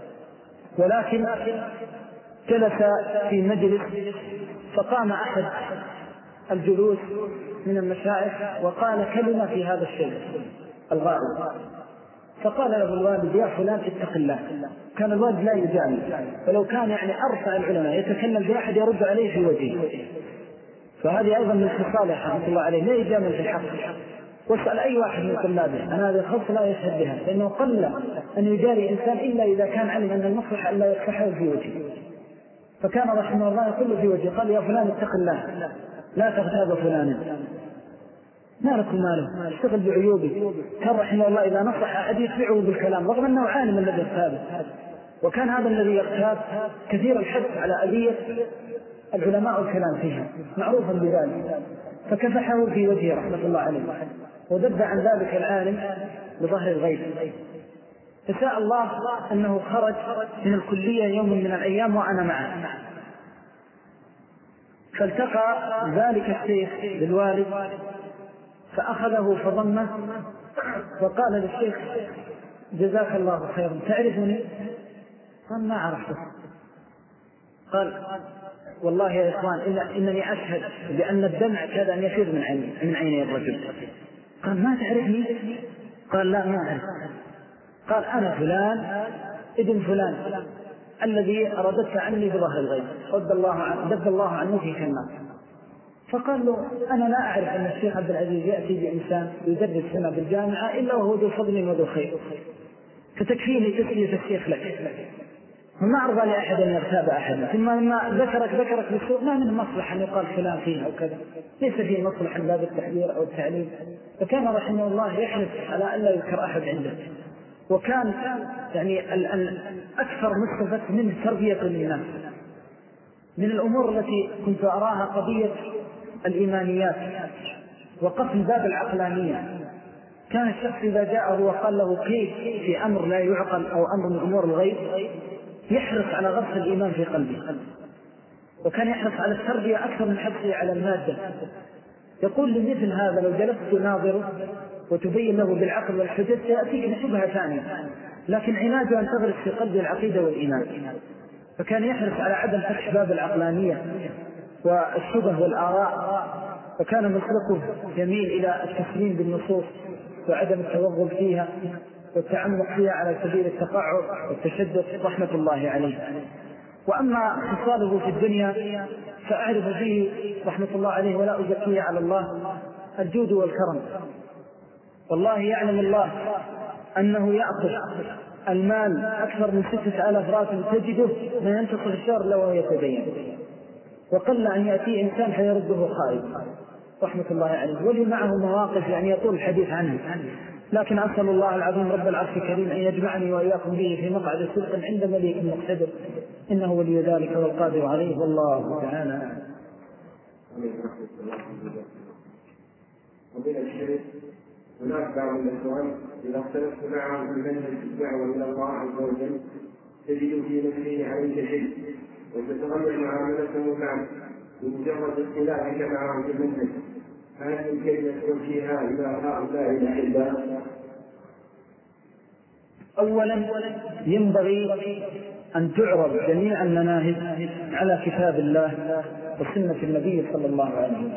ولكن جلس في مجلس، فقام أحد الجلوس من المشايخ وقال كلمة في هذا الشيء الغائب، فقال له الوالد يا فلان اتق الله. كان الوالد لا يجامل، ولو كان يعني أرفع العلماء يتكلم بأحد يرد عليه في وجهه، فهذه أيضا من خصاله رحمة الله عليه، لا يجامل في الحق. واسأل أي واحد من طلابه أنا هذه الخصلة لا يشهد بها، لأنه قل أن يجاري إنسان إلا إذا كان علم أن المصلحة ألا يصلحه في وجهه. فكان رحمه الله يقول في وجهه قال يا فلان اتق الله لا تغتاب فلانا، ما لكم ماله اشتغل بعيوبه. كان رحمه الله إذا نصح أحد يتبعه بالكلام رغم أنه عالم الذي اغتابه، وكان هذا الذي يغتاب كثير الحث على أذية العلماء الكلام فيها معروفا بذلك، فكفحه في وجهه رحمة الله عليه، ودب عن ذلك العالم بظهر الغيب. فشاء الله أنه خرج من الكلية يوم من الأيام وأنا معه، فالتقى ذلك الشيخ بالوالد فأخذه فضمه وقال للشيخ جزاك الله خيرا تعرفني؟ قال ما عرفته. قال والله يا إخوان إن إنني أشهد بأن الدمع كاد أن يفيض من عيني من عيني الرجل. قال ما تعرفني؟ قال لا ما أعرف. قال أنا فلان ابن فلان الذي أردت عني بظهر الغيب، رد الله عن دب الله عنه في كلمات. فقال له أنا لا أعرف أن الشيخ عبد العزيز يأتي بإنسان يدرس هنا بالجامعة إلا وهو ذو فضل وذو خير، فتكفيني تسلية الشيخ لك، وما أرضى لأحد أن يغتاب أحد، ثم لما ذكرك ذكرك بالسوء ما من مصلحة أن يقال فلان فيه أو كذا، ليس فيه مصلحة باب التحذير أو التعليم. فكان رحمه الله يحرص على أن لا يذكر أحد عنده، وكان يعني الأكثر مستفد من تربية للناس. من الأمور التي كنت أراها قضية الإيمانيات وقفل باب العقلانية. كان الشخص إذا جاءه وقال له كيف في أمر لا يعقل أو أمر من أمور الغيب يحرص على غرس الإيمان في قلبه، وكان يحرص على التربية أكثر من حرصه على المادة. يقول لمثل هذا لو جلست تناظره وتبين له بالعقل والحجج سيأتيك بشبهة ثانية، لكن علاجه أن تغرس في قلبه العقيدة والإيمان. فكان يحرص على عدم فتح باب العقلانية والشبه والآراء، وكان مسلكه يميل إلى التسليم بالنصوص وعدم التوغل فيها والتعمق فيها على سبيل التقعر والتشدد رحمة الله عليه. وأما خصاله في الدنيا فأعرف فيه رحمة الله عليه ولا أزكيه على الله الجود والكرم. والله يعلم الله أنه يأخذ المال أكثر من ستة آلاف راتب تجده ما ينتصف الشهر لو يتبين، وقل أن يأتي إنسان فيرده خائب رحمة الله عليه. ولي معه مواقف يعني يطول الحديث عنه، لكن أسأل الله العظيم رب العرش الكريم أن يجمعني وإياكم به في مقعد صدق عند مليك مقتدر، إنه ولي ذلك والقادر عليه، والله تعالى. وبين الشرك هناك بعض الإخوان إذا اختلفت معهم في منهج الدعوة إلى الله عز وجل تجد في نفسه عليك شيء وتتغير معاملته معك بمجرد اختلافك معه في المنزل، فهل الكلمة توجيهها إلى هؤلاء الأحباء؟ أولا ينبغي أن تعرض جميع المناهج على كتاب الله وسنة النبي صلى الله عليه وسلم،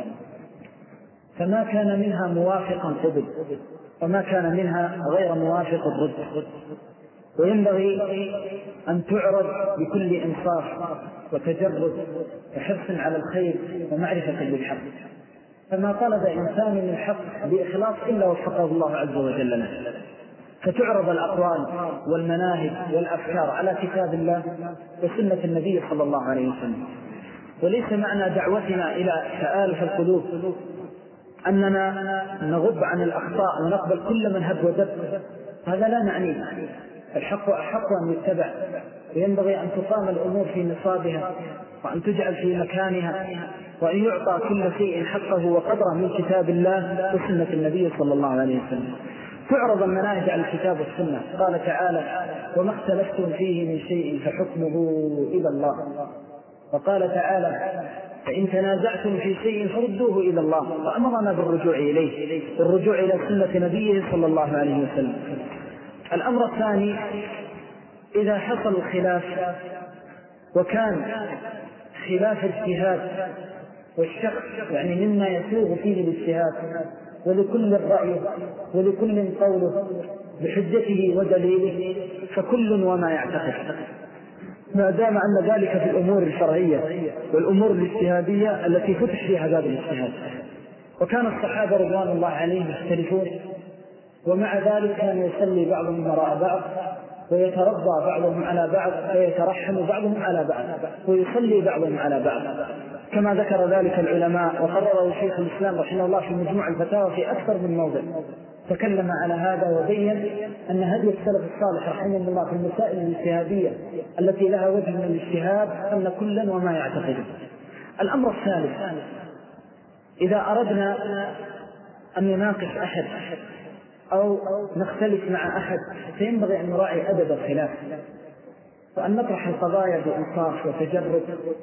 فما كان منها موافقا قبل وما كان منها غير موافق الرد. وينبغي أن تعرض بكل إنصاف وتجرد وحرص على الخير ومعرفة بالحق، فما طلب إنسان من الحق بإخلاص إلا وفقه الله عز وجل له. فتعرض الأقوال والمناهج والأفكار على كتاب الله وسنة النبي صلى الله عليه وسلم. وليس معنى دعوتنا إلى تآلف القلوب أننا نغض عن الأخطاء ونقبل كل من هب ودب، هذا لا نعنيه. الحق أحق أن يتبع، وينبغي أن تقام الأمور في نصابها وأن تجعل في مكانها، وأن يعطى كل شيء حقه وقدره من كتاب الله وسنة النبي صلى الله عليه وسلم. تعرض المناهج على الكتاب والسنة. قال تعالى: وما اختلفتم فيه من شيء فحكمه إلى الله. وقال تعالى: فإن تنازعتم في شيء فردوه إلى الله، وأمرنا بالرجوع إليه، بالرجوع إلى سنة نبيه صلى الله عليه وسلم. الأمر الثاني: إذا حصل الخلاف وكان خلاف اجتهاد، والشخص يعني مما يسوغ فيه الاجتهاد، ولكل رأيه ولكل قوله بحجته ودليله، فكل وما يعتقد، ما دام أن ذلك في الأمور الشرعية والأمور الاجتهادية التي فتح فيها باب الاجتهاد. وكان الصحابة رضوان الله عليهم يختلفون، ومع ذلك كان يصلي بعضهم وراء بعض، ويترضى بعضهم على بعض، ويترحم بعضهم على بعض، ويصلي بعضهم على بعض، كما ذكر ذلك العلماء وقرره شيخ الإسلام رحمه الله في مجموع الفتاوى في أكثر من موضع. تكلم على هذا وبين أن هدي السلف الصالح رحمه الله في المسائل الاجتهادية التي لها وجه من الاجتهاد أن كلا وما يعتقده. الأمر الثالث: إذا أردنا أن نناقش أحد أو نختلف مع أحد فينبغي أن نراعي أدب الخلاف، وأن نطرح القضايا بإنصاف وتجرد.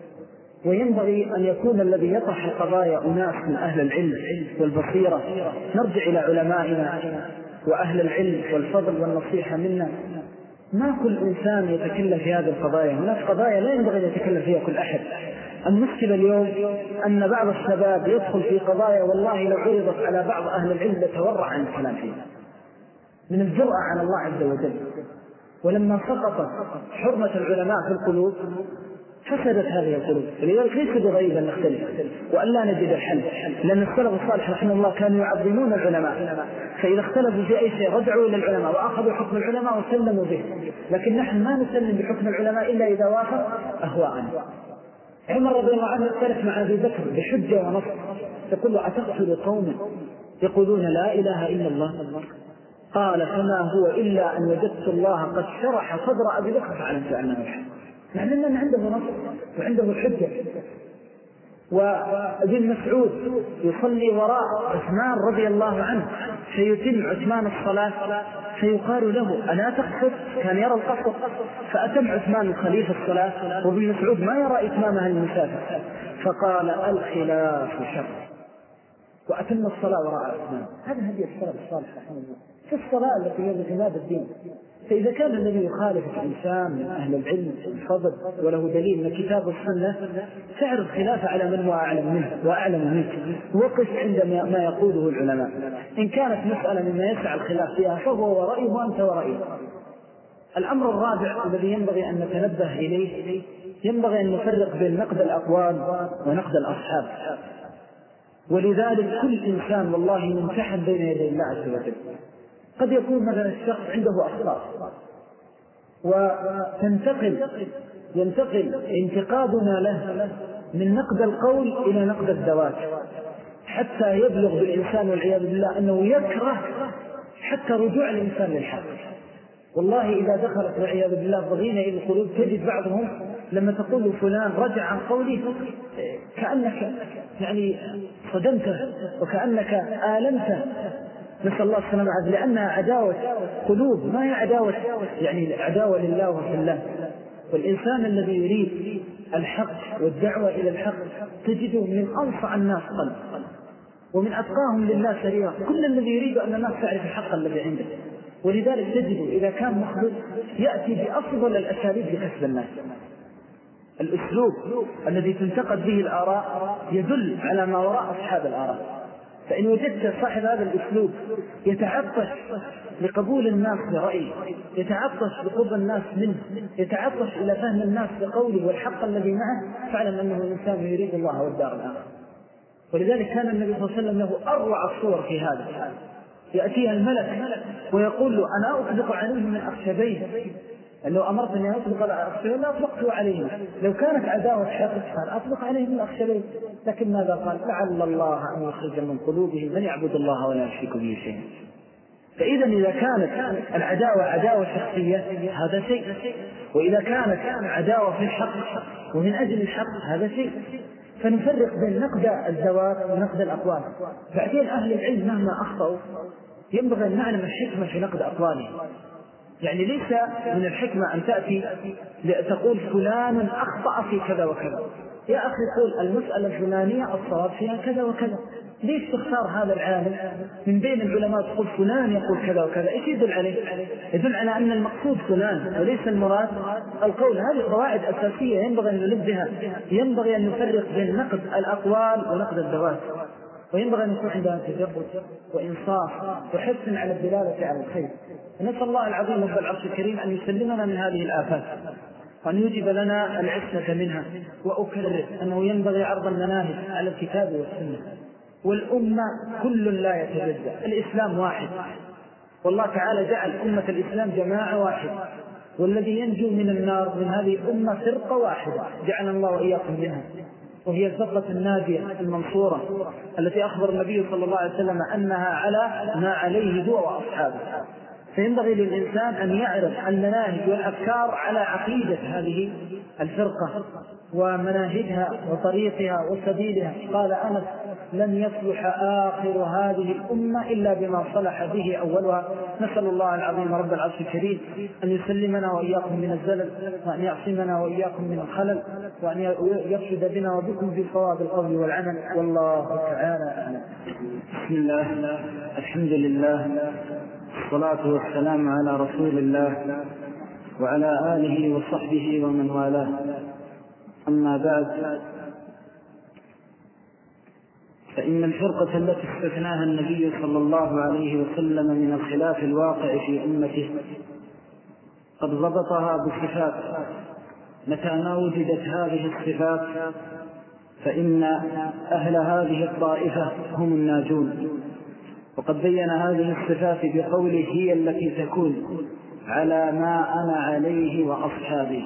وينبغي أن يكون الذي يطرح القضايا أناس من أهل العلم والبصيرة، نرجع إلى علمائنا وأهل العلم والفضل والنصيحة منا. ما كل إنسان يتكلم في هذه القضايا، هناك قضايا لا ينبغي أن يتكلم فيها كل أحد. المشكلة اليوم أن بعض الشباب يدخل في قضايا والله لو عرضت على بعض أهل العلم لتورع عن الكلام فيها من الجرأة على الله عز وجل. ولما سقطت حرمة العلماء في القلوب فسدت هذه القلوب. لذلك ليس بغريب أن نختلف وأن لا نجد الحل، لأن السلف الصالح رحمه الله كانوا يعظمون العلماء، فإذا اختلفوا في أي شيء رجعوا إلى العلماء وأخذوا حكم العلماء وسلموا به. لكن نحن ما نسلم بحكم العلماء إلا إذا وافق أهواءنا. عمر رضي الله عنه اختلف مع أبي بكر بحجة ونص، تقول له: أتقتل قوما يقولون لا إله إلا الله؟ قال: فما هو إلا أن وجدت الله قد شرح صدر أبي بكر فعلمت أنه الحق. معنى أن عنده نص وعنده حجة. وابن مسعود يصلي وراء عثمان رضي الله عنه فيتم عثمان الصلاة فيقال له: ألا تقصد؟ كان يرى القصد، فأتم عثمان الخليفة الصلاة وابن مسعود ما يرى إتمامها المسافة، فقال: الخلاف شر، وأتم الصلاة وراء عثمان. هذا هدي السلف الصالح رحمه الله في الصلاة التي هي بخلاف الدين. فإذا كان الذي يخالف الإنسان من أهل العلم الفضل وله دليل من كتاب السنة، فاعرض خلافه على من هو أعلم منه وأعلم منك، وقف عند ما يقوله العلماء. إن كانت مسألة مما يسع الخلاف فيها فهو ورأيه وأنت ورأيه. الأمر الرابع الذي ينبغي أن نتنبه إليه: ينبغي أن نفرق بين نقد الأقوال ونقد الأصحاب. ولذلك كل إنسان والله ممتحن بين يدي الله عز وجل. قد يكون مثلا الشخص عنده أخطاء وتنتقل ينتقل انتقادنا له من نقد القول إلى نقد الذوات، حتى يبلغ بالإنسان والعياذ بالله أنه يكره حتى رجوع الإنسان للحق. والله إذا دخلت والعياذ بالله ضغينة إلى القلوب تجد بعضهم لما تقول فلان رجع عن قوله كأنك يعني صدمته وكأنك آلمته، نسأل الله السلامة، لأنها عداوة قلوب، ما هي عداوة يعني عداوة لله وفي الله. والإنسان الذي يريد الحق والدعوة إلى الحق تجده من أنصع الناس قلب ومن أتقاهم لله سريرا، كل الذي يريد أن الناس تعرف الحق الذي عنده. ولذلك تجده إذا كان مخلص يأتي بأفضل الأساليب لكسب الناس. الأسلوب الذي تنتقد به الآراء يدل على ما وراء أصحاب الآراء. فإن وجدت صاحب هذا الأسلوب يتعطش لقبول الناس برأيه، يتعطش لقرب الناس منه، يتعطش إلى فهم الناس بقوله والحق الذي معه، فاعلم أنه إنسان يريد الله والدار الآخرة. ولذلك كان النبي صلى الله عليه وسلم له أروع الصور في هذا. يأتيها الملك ويقول له أنا أطلق عليه من أخشبين، لو أمرتني أن أطلق على أخشبين لا أطلقته عليه، لو كانت عداوة حق كان أطلق عليه من أخشبين، لكن ماذا قال؟ لعل الله أن يخرج من قلوبهم من يعبد الله ولا يشرك به شيئا. فإذا إذا كانت العداوة عداوة شخصية هذا شيء، وإذا كانت عداوة في الحق ومن أجل الحق هذا شيء. فنفرق بين نقد الذوات ونقد الأقوال. بعدين أهل العلم مهما أخطأوا ينبغي أن نعلم الحكمة في نقد أقوالهم. يعني ليس من الحكمة أن تأتي لتقول فلان أخطأ في كذا وكذا، يا أخي قول المسألة الفلانية الصواب فيها كذا وكذا. ليش تختار هذا العالم من بين العلماء تقول فلان يقول كذا وكذا؟ إيش يدل عليه؟ يدل على أن المقصود فلان وليس المراد القول. هذه قواعد أساسية ينبغي أن ننبهها. ينبغي أن نفرق بين نقد الأقوال ونقد الذوات، وينبغي أن يكون عندنا تجرد وإنصاف وحرص على الدلالة على الخير. نسأل الله العظيم رب العرش الكريم أن يسلمنا من هذه الآفات وأن يجب لنا العصمة منها. وأكرر أنه ينبغي عرض المناهج على الكتاب والسنة، والأمة كل لا يتجزأ. الإسلام واحد، والله تعالى جعل أمة الإسلام جماعة واحدة، والذي ينجو من النار من هذه الأمة فرقة واحدة جعلنا الله وإياكم منها، وهي الفرقة الناجية المنصورة التي أخبر النبي صلى الله عليه وسلم أنها على ما عليه هو وأصحابه. فينبغي للإنسان أن يعرف المناهج والأفكار على عقيدة هذه الفرقة ومناهجها وطريقها وسبيلها. قال أنس: لن يصلح آخر هذه الأمة إلا بما صلح به أولها. نسأل الله العظيم رب العرش الكريم أن يسلمنا وإياكم من الزلل، وأن يعصمنا وإياكم من الخلل، وأن يرشد بنا وبكم في صواب القول والعمل. والله تعالى أعلم. بسم الله، الحمد لله، الصلاة والسلام على رسول الله وعلى آله وصحبه ومن والاه. أما بعد، فإن الفرقة التي استثناها النبي صلى الله عليه وسلم من الخلاف الواقع في أمته قد ضبطها بصفات. متى ما وجدت هذه الصفات فإن أهل هذه الطائفة هم الناجون. وقد بين هذه الصفات بقوله: هي التي تكون على ما أنا عليه وأصحابي.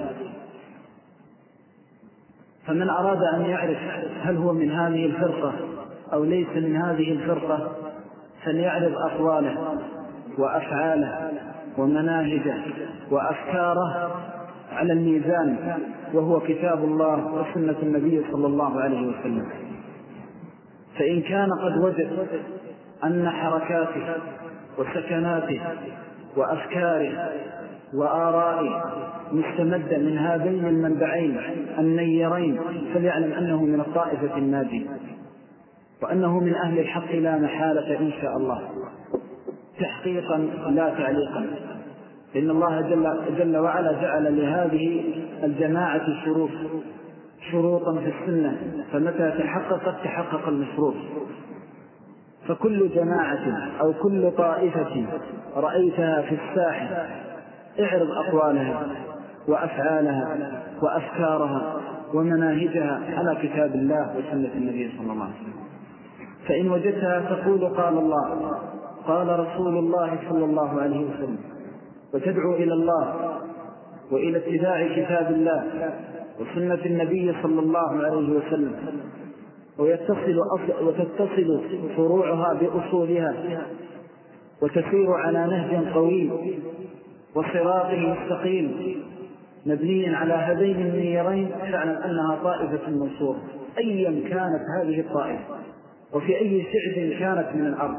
فمن أراد أن يعرف هل هو من هذه الفرقة أو ليس من هذه الفرقة فليعرض أقواله وأفعاله ومناهجه وأفكاره على الميزان، وهو كتاب الله وسنة النبي صلى الله عليه وسلم. فإن كان قد وجد أن حركاته وسكناته وأفكاره وآرائه مستمدة من هذين المنبعين النيرين فليعلم أنه من الطائفة الناجية، وأنه من أهل الحق لا محالة إن شاء الله، تحقيقا لا تعليقا. إن الله جل, جل وعلا جعل لهذه الجماعة شروط شروطا في السنة، فمتى تحققت تحقق المشروط. فكل جماعة أو كل طائفة رأيتها في الساحة اعرض أقوالها وأفعالها وأفكارها ومناهجها على كتاب الله وسنة النبي صلى الله عليه وسلم. فإن وجدتها تقول قال الله قال رسول الله صلى الله عليه وسلم، وتدعو إلى الله وإلى اتباع كتاب الله وسنة النبي صلى الله عليه وسلم، ويتصل وتتصل فروعها بأصولها وتسير على نهج قوي وصراط مستقيم مبني على هذين النيرين، فاعلم أنها طائفة منصورة أيا كانت هذه الطائفة وفي أي شعب كانت من الأرض.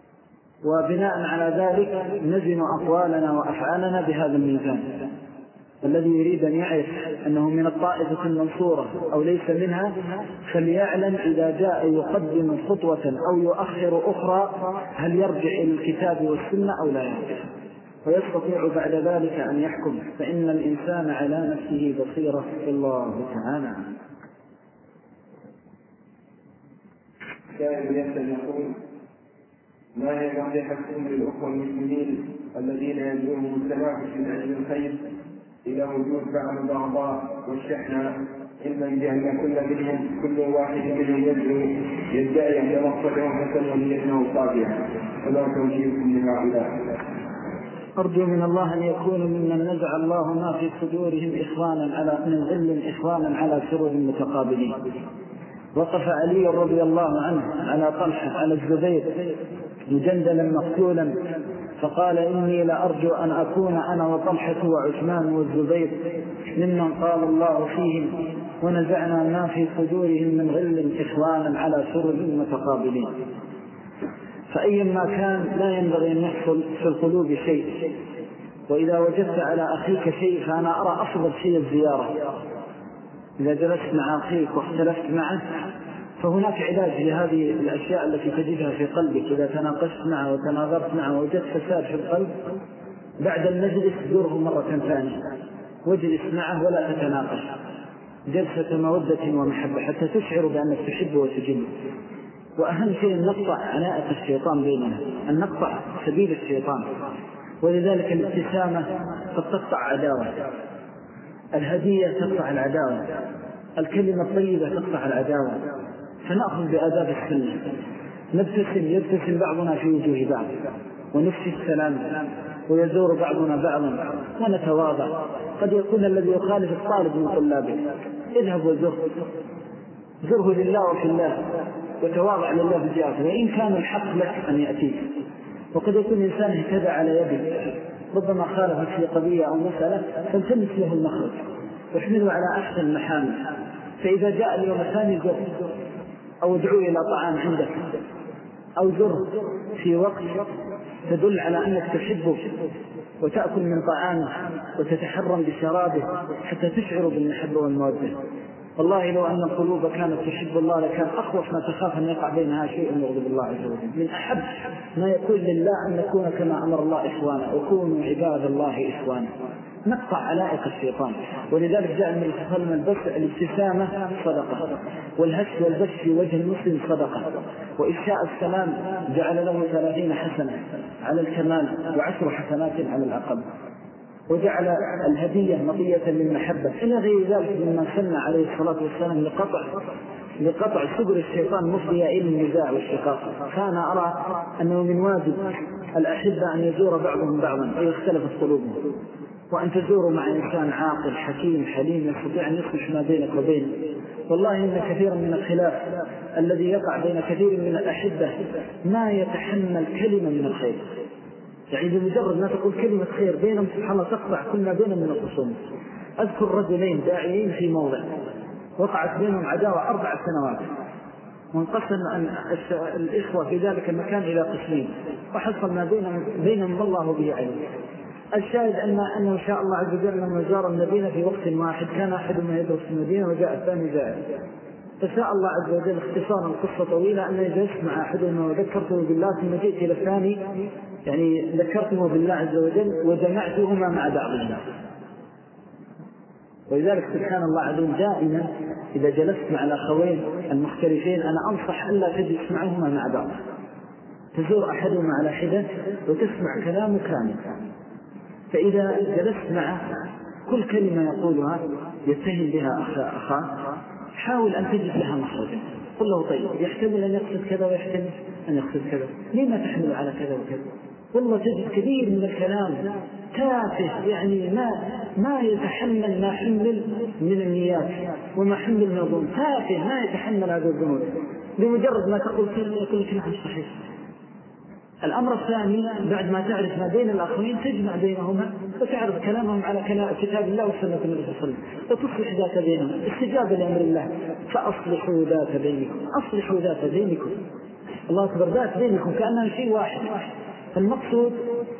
وبناء على ذلك نزن أقوالنا وأفعالنا بهذا الميزان. الذي يريد أن يعرف أنه من الطائفة المنصورة أو ليس منها فليعلم إذا جاء يقدم خطوة أو يؤخر أخرى هل يرجع إلى الكتاب والسنة أو لا يرجع، ويستطيع بعد ذلك أن يحكم، فإن الإنسان على نفسه بصيرة. الله تعالى. كان يسأل يقول: ما هي نصيحتكم للأخوة المسلمين الذين يدعوهم التنافس من أجل الخير إلى وجود بعض الأعضاء والشحنة، علما بأن كل منهم كل واحد منهم يدعو يدعي أن مقصده حسن ونيته صالحة، فلا توجيهكم لهؤلاء؟ أرجو من الله أن يكون ممن نزع الله ما في صدورهم إخوانا على من ظل إخوانا على سرر متقابلين. وقف علي رضي الله عنه على طلحة على الزبير مجندلا مقتولا فقال: إني لأرجو أن أكون أنا وطلحة وعثمان والزبير ممن قال الله فيهم: ونزعنا ما في صدورهم من غل إخوانا على سرر متقابلين. فأيما كان لا ينبغي أن يحصل في القلوب شيء، وإذا وجدت على أخيك شيء فأنا أرى أفضل شيء الزيارة. إذا جلست مع أخيك واختلفت معه فهناك علاج لهذه الأشياء التي تجدها في قلبك. إذا تناقشت معه وتناظرت معه ووجدت فساد في القلب، بعد المجلس زوره مرة ثانية واجلس معه ولا تتناقش، جلسة مودة ومحبة حتى تشعر بأنك تحبه وتجله. وأهم شيء أن نقطع عناءة الشيطان بيننا، أن نقطع سبيل الشيطان. ولذلك الابتسامة قد تقطع عداوة، الهدية تقطع العداوة، الكلمة الطيبة تقطع العداوة. فنأخذ بآداب السنة، نبتسم يبتسم بعضنا في وجوه بعض، ونفشي السلام، ويزور بعضنا بعضا، ونتواضع. قد يكون الذي يخالف الطالب من طلابه، اذهب وزره، زره لله وفي الله، وتواضع لله بجاهه، وإن كان الحق لك أن يأتيك. وقد يكون الإنسان اهتدى على يده، ربما خالفت في قضية أو مسألة، فالتمس له المخرج واحمله على أحسن المحامل. فإذا جاء اليوم الثاني زر، أو ادعو إلى طعام عندك، أو زر في وقت تدل على أنك تحبه وتأكل من طعامه وتتحرم بشرابه حتى تشعر بالمحبة والمودة. والله لو أن القلوب كانت تحب الله لكان أخوف ما تخاف أن يقع بينها شيء يغضب الله عز وجل. من أحب ما يكون لله أن نكون كما أمر الله إخوانا، وكونوا عباد الله إخوانا، نقطع علائق الشيطان. ولذلك جاء النبي صلى الله عليه وسلم البس الابتسامة صدقة، والهش والبش في وجه المسلم صدقة، وإفشاء السلام جعل له ثلاثين حسنة على الكمال وعشر حسنات على الأقل، وجعل الهدية مطية للمحبة. إلى غير ذلك مما سن عليه الصلاة والسلام لقطع لقطع سبل الشيطان مفضية إلى النزاع والشقاق. فأنا أرى أنه من واجب الأحبة أن يزور بعضهم بعضا ويختلف قلوبهم، وأن تزوروا مع إنسان عاقل حكيم حليم يستطيع أن يصلح ما بينك وبينه. والله إن كثيرا من الخلاف الذي يقع بين كثير من الأحبة ما يتحمل كلمة من الخير، يعني بمجرد ما تقول كلمة خير بينهم سبحان الله تقطع كل ما بينهم من الخصوم. أذكر رجلين داعيين في موضع وقعت بينهم عداوة أربع سنوات، وانقسم الإخوة في ذلك المكان إلى قسمين، وحصل ما بينهم بينهم والله به علم. الشاهد أن أنه إن شاء الله عز وجل لما زار المدينة في وقت واحد كان أحدهم يدرس في المدينة وجاء الثاني جاء، فشاء الله عز وجل اختصارا القصة طويلة أن جلست مع أحدهم وذكرته بالله، ثم جئت إلى الثاني يعني ذكرته بالله عز وجل وجمعتهما مع بعضهما. ولذلك سبحان الله عظيم دائما إذا جلست مع الأخوين المختلفين أنا أنصح ألا تجلس معهما مع بعض، تزور أحدهما على حدة وتسمع كلامه كامل. فإذا جلست معه كل كلمة يقولها يتهم بها أخاه حاول أن تجد لها مخرجا. قل له طيب يحتمل أن يقصد كذا ويحتمل أن يقصد كذا، لما تحمل على كذا وكذا؟ والله تجد كثير من الكلام تافه، يعني ما ما يتحمل ما حمل من النيات وما حمل من الظن، تافه ما يتحمل هذا الذنوب، بمجرد ما تقول كلمة يقول لك نعم صحيح. الأمر الثاني بعد ما تعرف ما بين الأخوين تجمع بينهما وتعرف كلامهم على كتاب الله وسنة النبي صلى الله عليه وسلم وتصلح ذات بينهم، استجابة لأمر الله. فأصلحوا ذات بينكم، أصلحوا ذات بينكم، الله أكبر، ذات بينكم كأنها شيء واحد. المقصود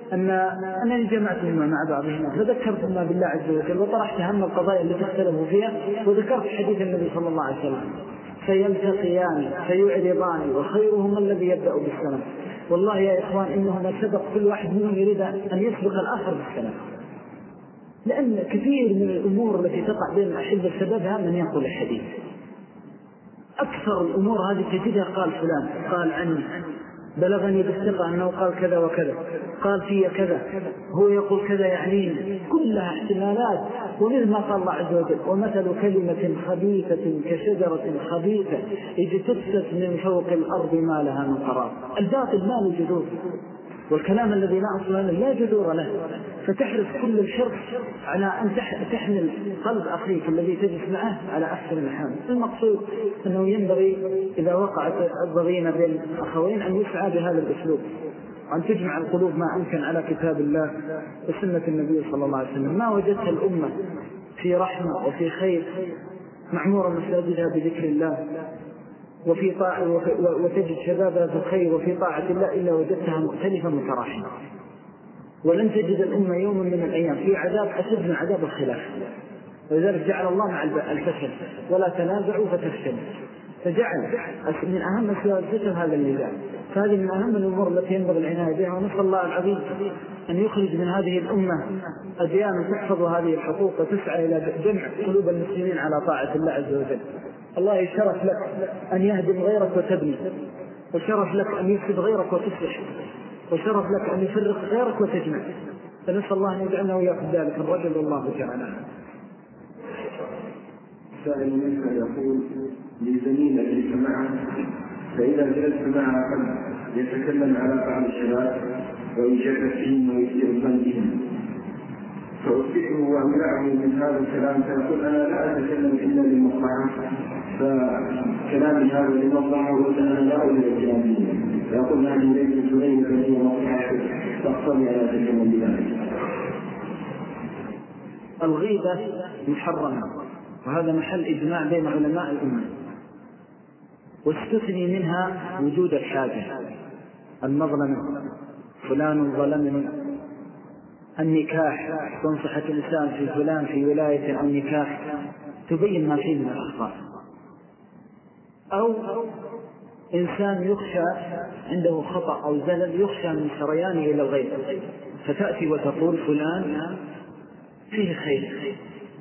أن أنني جمعتهما مع بعضهما فذكرتهما بالله عز وجل وطرحت هم القضايا التي اختلفوا فيها وذكرت حديث النبي صلى الله عليه وسلم فيلتقيان فيعرضان وخيرهما الذي يبدأ بالسلام. والله يا إخوان إنهما سبق كل واحد منهم يريد أن يسبق الآخر بالسلام، لأن كثير من الأمور التي تقع بين الأحبة سببها من يقول الحديث. أكثر الأمور هذه تجدها قال فلان قال عني بلغني بالثقة أنه قال كذا وكذا قال في كذا هو يقول كذا يعنين، كلها احتمالات. ومثل ما قال الله عز وجل ومثل كلمة خبيثة كشجرة خبيثة اجتثت من فوق الأرض ما لها من قرار. الباطل ما له جذور، والكلام الذي لا أصل له لا جذور له، فتحرص كل الحرص على أن تحمل قلب أخيك الذي تجلس معه على أحسن الحال. المقصود أنه ينبغي إذا وقعت الضغينة بين أخوين أن يسعى بهذا الأسلوب، وأن تجمع القلوب ما أمكن على كتاب الله وسنة النبي صلى الله عليه وسلم. ما وجدت الأمة في رحمة وفي خير معمورة مساجدها بذكر الله وفي طاعة وتجد شبابها في الخير وفي طاعة الله إلا وجدتها مختلفة متراحمة. ولن تجد الأمة يوم من الأيام في عذاب أشد من عذاب الخلاف، ولذلك جعل الله مع الفشل ولا تنازعوا فتفشلوا، فجعل من أهم أسباب الفشل هذا النزاع. فهذه من أهم الأمور التي ينبغي العناية بها، ونسأل الله العظيم أن يخرج من هذه الأمة أديان تحفظ هذه الحقوق وتسعى إلى جمع قلوب المسلمين على طاعة الله عز وجل. الله يشرف لك أن يهدم غيرك وتبني، وشرف لك أن يفسد غيرك وتصلح، وشرف لك أن يفرق غيرك وتجمع. فنسأل الله أن يجعلنا ويأخذ ذلك الرجل والله تعالى. سائل منك يقول لزميل الجلس معه فإذا جلست معه قد يتكلم على بعض الشباب ويجرب فيهم ويستغفل بهم، فأصبحه وأمنعه من هذا الكلام فيقول أنا لا أتكلم إلا للمصلحة، فكلامي هذا للمصلحة وأنا لا أريد الكلام به، فيقول هذه ليست سليمة هي مصلحة تقتضي أن أتكلم بذلك. الغيبة محرمة، وهذا محل إجماع بين علماء الأمة، واستثني منها وجود الحاجة، المظلمة فلان ظلمني، النكاح تنصح الإنسان في فلان في ولاية أو نكاح تبين ما فيه من الأخطاء، أو إنسان يخشى عنده خطأ أو زلل يخشى من سريانه إلى الغيب فتأتي وتقول فلان فيه خير،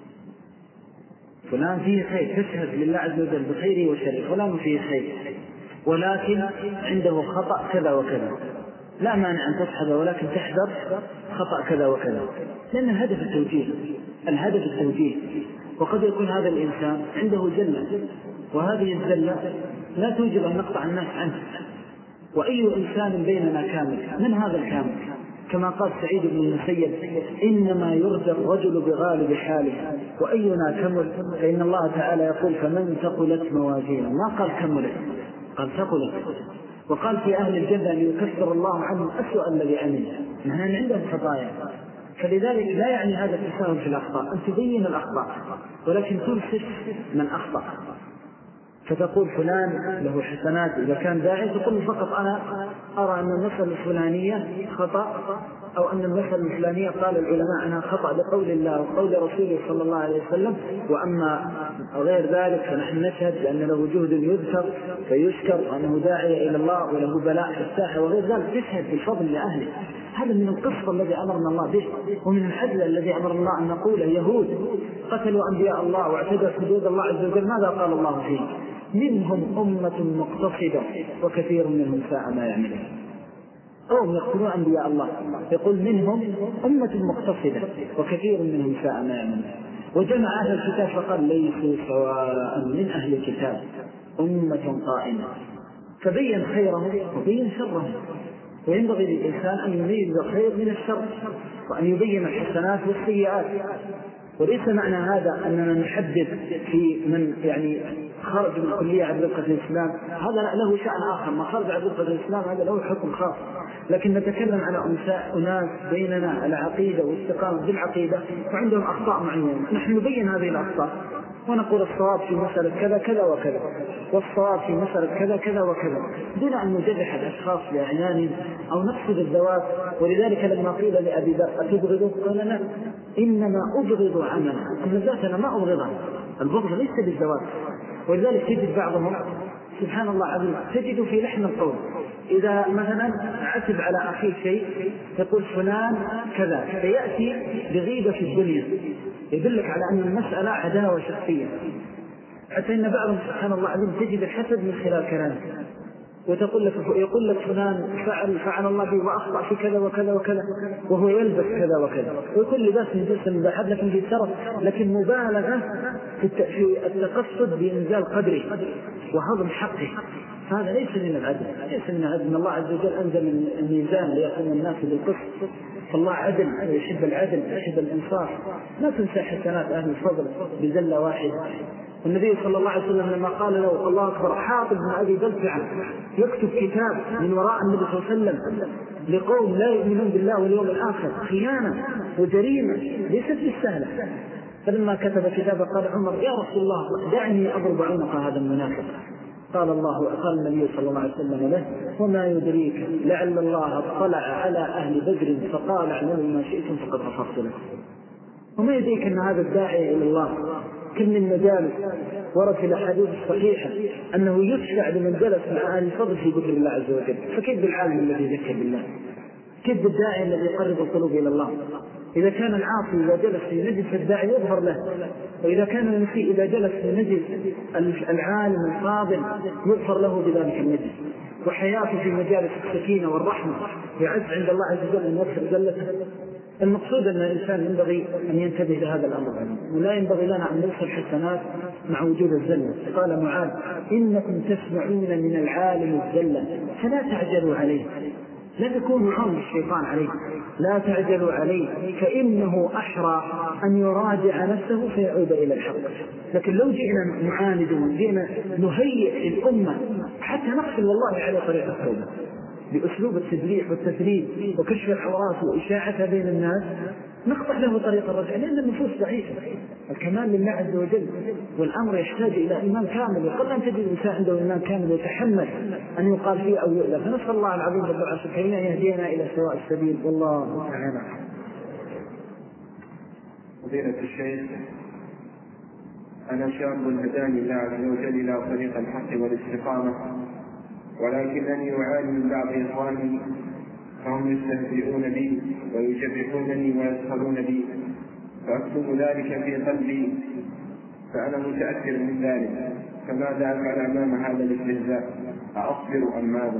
فلان فيه خير، تشهد لله عز وجل بخيره وشره، فلان فيه خير ولكن عنده خطأ كذا وكذا، لا مانع أن تصحب ولكن تحذر خطأ كذا وكذا، لأن الهدف التوجيه، الهدف التوجيه. وقد يكون هذا الإنسان عنده زلة، وهذه الزلة لا توجب أن نقطع الناس عنه، وأي إنسان بيننا كامل، من هذا الكامل؟ كما قال سعيد بن المسيب إنما يرجى الرجل بغالب حاله وأينا كمل، فإن الله تعالى يقول فمن ثقلت موازينه، ما قال كملت، قال ثقلت. وقال في أهل الجنة أن يكفر الله عنهم أسوأ الذي عمل، نحن عندهم خطايا، فلذلك لا يعني هذا التساهل في الأخطاء، أن تبين الأخطاء ولكن تنصف من أخطأ، فتقول فلان له حسنات إذا كان داعي، تقول فقط أنا أرى أن المسألة الفلانية خطأ، أو أن المسألة الفلانية قال العلماء أنها خطأ لقول الله وقول رسوله صلى الله عليه وسلم، وأما غير ذلك فنحن نشهد بأن له جهد يذكر فيشكر وأنه داعي إلى الله وله بلاء في الساحة وغير ذلك، تشهد بالفضل لأهله. هذا من القصة الذي أمرنا الله به، ومن الحدث الذي أمر الله أن نقول يهود قتلوا أنبياء الله واعتدوا حدود الله عز وجل، ماذا قال الله فيه؟ منهم أمة مقتصدة وكثير منهم ساء ما يعملون. أو يقتلون أنبياء الله، يقول منهم أمة مقتصدة وكثير منهم ساء ما يعملون. وجمع أهل الكتاب فقال ليسوا سواء من أهل الكتاب أمة قائمة، فبين خيرهم وبين شرهم. وينبغي للإنسان أن يميز الخير من الشر، وأن يبين الحسنات والسيئات. وليس معنى هذا أننا نحدد في من يعني خرج من الكلية عن رفقة الإسلام هذا له شأن آخر، ما خرج عن رفقة الإسلام هذا له حكم خاص. لكن نتكلم على أناس بيننا على عقيدة واستقامة بالعقيدة وعندهم أخطاء معينة، نحن نبين هذه الأخطاء ونقول الصواب في مسألة كذا كذا وكذا والصواب في مسألة كذا كذا وكذا دون أن نجرح الأشخاص بأعيانهم أو نقصد الذوات. ولذلك لما قيل لأبي ذر أتبغضه قال لا إنما أبغض عملا، أما الذات أنا ما أبغضها، البغض ليس بالذوات. ولذلك تجد بعضهم سبحان الله عظيم تجد في لحن القول إذا مثلا عتب على أخيه شيء يقول فلان كذا، فيأتي بغيبة في الدنيا يدلك على أن المسألة عداوة شخصية. حتى إن بعضهم سبحان الله عظيم تجد الحسد من خلال كلامه، وتقول لك يقول لك فلان فعل فعل الله به وأخطأ في كذا وكذا وكذا وهو يلبس كذا وكذا، ويكون لباس من جنس المباحات لكن في شرف، لكن مبالغة في التقصد بإنزال قدره وهضم حقه، هذا ليس من العدل، ليس من العدل. إن الله عز وجل أنزل الميزان ليقوم الناس بالقسط، فالله عدل يحب العدل يحب الإنصاف. لا تنسى حسنات أهل الفضل بزلة واحدة. النبي صلى الله عليه وسلم لما قال له الله أكبر حاطب بن أبي بلتعة يكتب كتاب من وراء النبي صلى الله عليه وسلم لقوم لا يؤمنون بالله واليوم الآخر، خيانة وجريمة ليست بالسهلة. فلما كتب كتابه قال عمر يا رسول الله دعني أضرب عنق هذا المنافق. قال الله قال النبي صلى الله عليه وسلم له وما يدريك لعل الله اطلع على أهل بدر فقال اعملوا ما شئتم فقد غفرت لكم. وما يدريك أن هذا الداعي إلى الله كم من مجالس ورد في الأحاديث الصحيحة أنه يشفع لمن جلس مع أهل الفضل في ذكر الله عز وجل، فكيف بالعالم الذي ذكر بالله؟ كيف بالداعي الذي يقرب القلوب إلى الله؟ إذا كان العاصي إذا جلس في مجلس الداعي يظهر له، وإذا كان المسيء إذا جلس في مجلس العالم الفاضل يظهر له بذلك المجلس. وحياته في مجالس السكينة والرحمة يعز عند الله عز وجل أن يغفر ذلته. المقصود أن الإنسان ينبغي أن ينتبه لهذا الأمر، ولا ينبغي لنا أن نرسل حسنات مع وجود الزلة. قال معاذ إنكم تسمعون من العالم الزلة فلا تعجلوا عليه، لا تكونوا عون الشيطان عليه، لا تعجلوا عليه فإنه أحرى أن يراجع نفسه فيعود إلى الحق. لكن لو جئنا نعاند وجئنا نهيئ الأمة حتى نقفل والله على طريق التوبة بأسلوب التدليح والتثريب وكشف العورات وإشاعتها بين الناس نقطع له طريق الرجع، لأن النفوس ضعيفة. الكمال لله عز وجل والأمر يحتاج إلى إيمان كامل، وقد أن تجد الإنسان عنده إيمان كامل يتحمل أن يقال فيه أو يؤذى. فنسأل الله العظيم رب العرش الكريم أن يهدينا إلى سواء السبيل والله تعالى. فضيلة الشيخ أنا شاب هداني الله عز وجل إلى طريق الحق والاستقامة، ولكنني أعاني من بعض إخواني فهم يستهزئون بي ويجرحونني ويسخرون بي، فأكتم ذلك في قلبي فأنا متأثر من ذلك، فماذا أفعل أمام هذا الاستهزاء؟ أصبر أم ماذا؟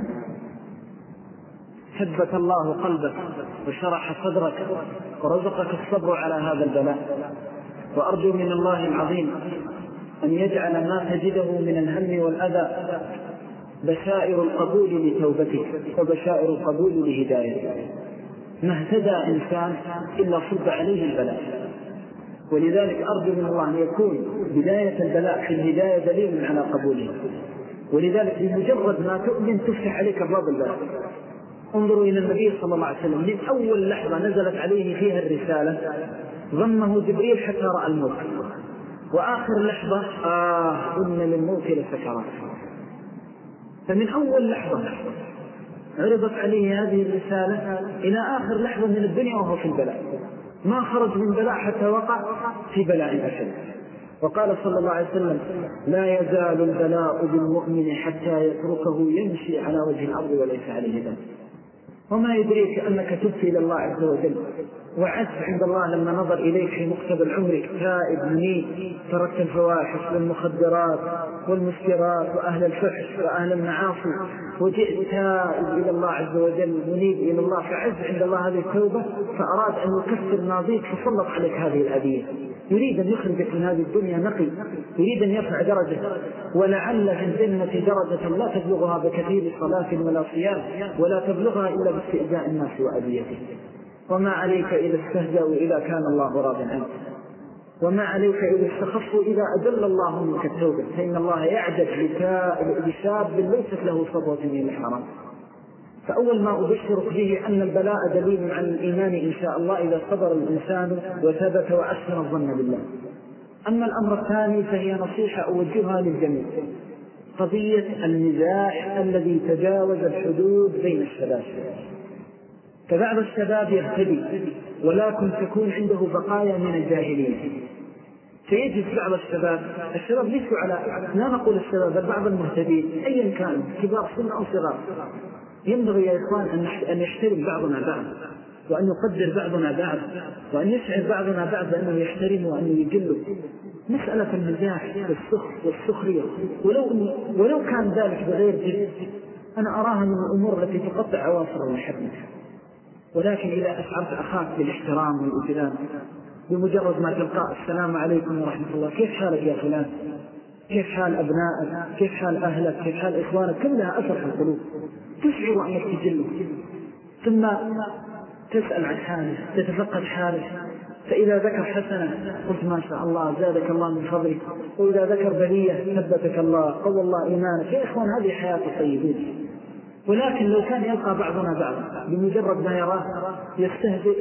ثبت الله قلبك وشرح صدرك ورزقك الصبر على هذا البلاء، وأرجو من الله العظيم أن يجعل ما تجده من الهم والأذى بشائر القبول لتوبتك وبشائر القبول لهدايتك. ما اهتدى إنسان إلا صب عليه البلاء، ولذلك أرجو من الله أن يكون بداية البلاء في الهداية دليل على قبوله. ولذلك بمجرد ما تؤمن تفتح عليك أبواب البلاء. انظروا إلى النبي صلى الله عليه وسلم من أول لحظة نزلت عليه فيها الرسالة ضمه جبريل حتى رأى الموت، وآخر لحظة آه إن للموت لسكرات. فمن أول لحظة عرضت عليه هذه الرسالة إلى آخر لحظة من الدنيا وهو في البلاء، ما خرج من بلاء حتى وقع في بلاء أشد. وقال صلى الله عليه وسلم لا يزال البلاء بالمؤمن حتى يتركه يمشي على وجه الأرض وليس عليه ذنب. وما يدريك أنك تبت إلى الله عز وجل وعز عند الله لما نظر إليك في مقتبل عمرك تائب منيب، تركت الفواحش والمخدرات والمسكرات وأهل الفحش وأهل المعاصي وجئت تائب إلى الله عز وجل منيب إلى الله، فعز عند الله هذه التوبة، فأراد أن يكسر ماضيك فسلط عليك هذه الأذية. يريد أن يخرجك من هذه الدنيا نقي، يريد أن يرفع درجة، ولعل في الجنة درجة لا تبلغها بكثير صلاة ولا صيام، ولا تبلغها إلا باستئذاء الناس وأذيته. وما عليك إذا استهزأوا إذا كان الله راض عنك. وما عليك إذا استخفوا إذا أجل الله منك التوبة، فإن الله يعجب لشاب ليست له صبوة من الحرام. فأول ما أبشرك به أن البلاء دليل عن الإيمان إن شاء الله إذا صبر الإنسان وثبت وأحسن الظن بالله. أما الأمر الثاني فهي نصيحة أوجهها للجميع، قضية المزاح الذي تجاوز الحدود بين الشباب. فبعض الشباب يهتدي ولكن تكون عنده بقايا من الجاهلية، فيجد بعض الشباب الشباب ليسوا على، لا نقول الشباب بل بعض المهتدين أيا كان كبار سن أو صغار، ينبغي يا إخوان أن يحترم بعضنا بعض، وأن يقدر بعضنا بعض، وأن يشعر بعضنا بعض بأنه يحترم وأنه يجله. مسألة المزاح والسخر والسخرية ولو, ولو كان ذلك بغير جد أنا أراها من الأمور التي تقطع عواصر المحبة. ولكن إذا أشعرت أخاك بالاحترام والإجلال بمجرد ما تلقاء السلام عليكم ورحمة الله، كيف حالك يا فلان، كيف حال أبنائك، كيف حال أهلك، كيف حال إخوانك، كلها أثر في القلوب، تشعر أنك تجله. ثم تسأل عن حاله، تتفقد حاله، فإذا ذكر حسنة قلت ما شاء الله زادك الله من فضلك، وإذا ذكر بلية ثبتك الله، قوى الله إيمانك. يا إخوان هذه حياة الطيبين. ولكن لو كان يلقى بعضنا بعض بمجرد ما يراه يستهزئ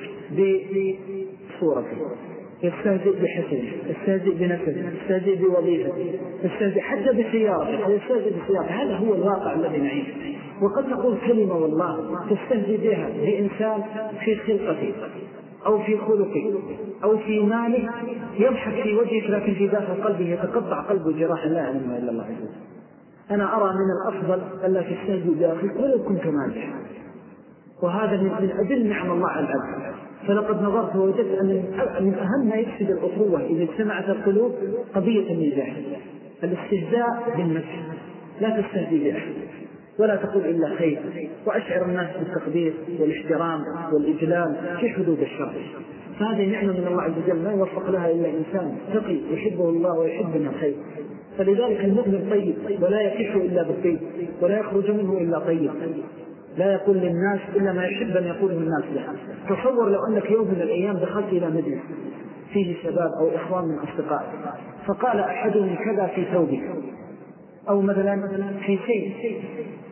بصورته، يستهزئ بحسنه، يستهزئ بنفسه، يستهزئ بوظيفته، يستهزئ حتى بسيارته، يستهزئ بسيارته، هذا هو الواقع الذي نعيش. وقد تقول كلمة والله تستهزئ بها بإنسان في خلقته أو في خلقه أو في ماله يضحك في وجهك، لكن في داخل قلبه يتقطع قلبه جراح لا يعلم إلا الله عز وجل. أنا أرى من الأفضل ألا تستهزئ داخلك ولو كنت مازحا، وهذا من أدل نعم الله على العبد. فلقد نظرت ووجدت أن من أهم ما يفسد الأخوة إذا اجتمعت القلوب قضية المزاح، الاستهزاء بالنفس. لا تستهزئ بأحد ولا تقول إلا خير، وأشعر الناس بالتقدير والاحترام والإجلال في حدود الشرع. فهذه نعمة من الله عز وجل ما يوفق لها إلا إنسان تقي يحبه الله ويحب من الخير. فلذلك المؤمن طيب ولا يكف إلا بالطيب، ولا يخرج منه إلا طيب، لا يقول للناس إلا ما يحب أن يقوله الناس له. تصور لو أنك يوم من الأيام دخلت إلى مجلس فيه شباب أو إخوان من أصدقائك، فقال أحدهم كذا في ثوبك، أو مثلا في شيء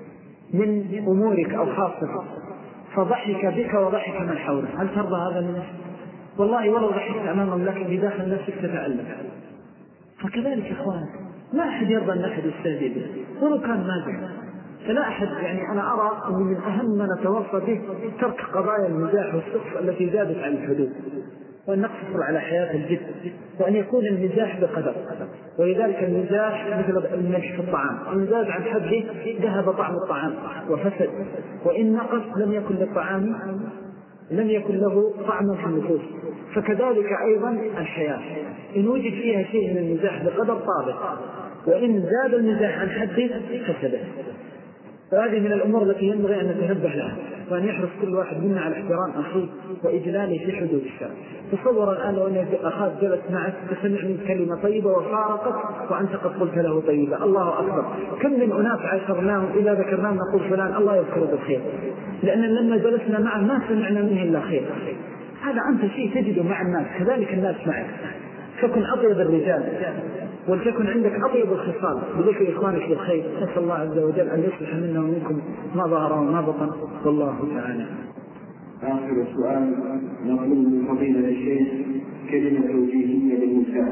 من أمورك أو خاصتك، فضحك بك وضحك من حولك، هل ترضى هذا منه؟ والله ولو ضحكت أمامهم لكن بداخل نفسك تتألم. فكذلك إخوانك ما أحد يرضى أن أحد يستهزئ به ولو كان مازح. فلا أحد، يعني أنا أرى أن من أهم ما نتوصى به ترك قضايا المزاح والسخف التي زادت عن الحدود، وأن نقتصر على حياة الجد، وأن يكون المزاح بقدر. ولذلك المزاح مثل الملح في الطعام، إن زاد عن حده ذهب طعم الطعام وفسد، وإن نقص لم يكن للطعام لم يكن له طعم في النفوس. فكذلك أيضا الحياة إن وجد فيها شيء من المزاح بقدر طابق، وإن زاد المزاح عن حده فسده. فهذه من الأمور التي ينبغي أن نتنبه لها، وأن يحرص كل واحد منا على احترام أخيه وإجلاله في حدود الشرع. تصور الآن لو أن أخاك جلس معك تسمع من كلمة طيبة وفارقت وأنت قد قلت له طيبة، الله أكبر. كم من أناس عاشرناهم إذا ذكرناهم نقول فلان الله يذكره بالخير، لأن لما جلسنا معه ما سمعنا منه إلا خير. هذا أنت شيء تجده مع الناس، كذلك الناس معك. فكن أطيب الرجال ولتكن عندك أطيب الخصال بذكر إخوانك بالخير. نسأل الله عز وجل أن يصلح منا ومنكم ما ظهر وما بطن، والله تعالى. آخر السؤال نقول من فضيلة الشيخ كلمة توجيهية للنساء.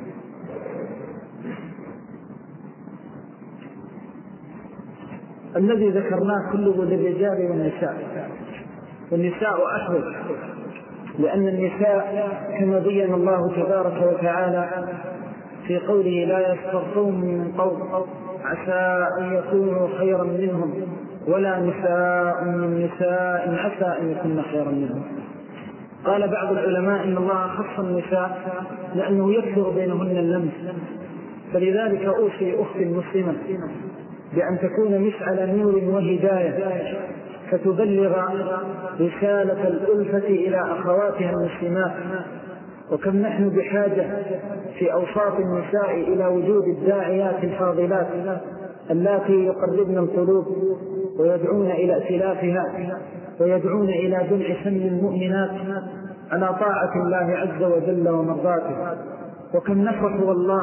الذي ذكرناه كله للرجال والنساء، والنساء أحوج، لأن النساء كما بين الله تبارك وتعالى في قوله لا يسخر قوم من قوم عسى أن يكونوا خيرا منهم ولا نساء من نساء عسى أن يكون خيرا منهم. قال بعض العلماء إن الله خص النساء لأنه يكثر بينهن اللمس، فلذلك أوصي أختي المسلمة بأن تكون مشعل نور وهداية فتبلغ رسالة الألفة إلى أخواتها المسلمات. وكم نحن بحاجة في أوساط النساء إلى وجود الداعيات الفاضلات اللاتي يقربن القلوب ويدعون إلى ائتلافها ويدعون إلى دمع سم المؤمنات على طاعة الله عز وجل ومرضاته. وكم نفرح والله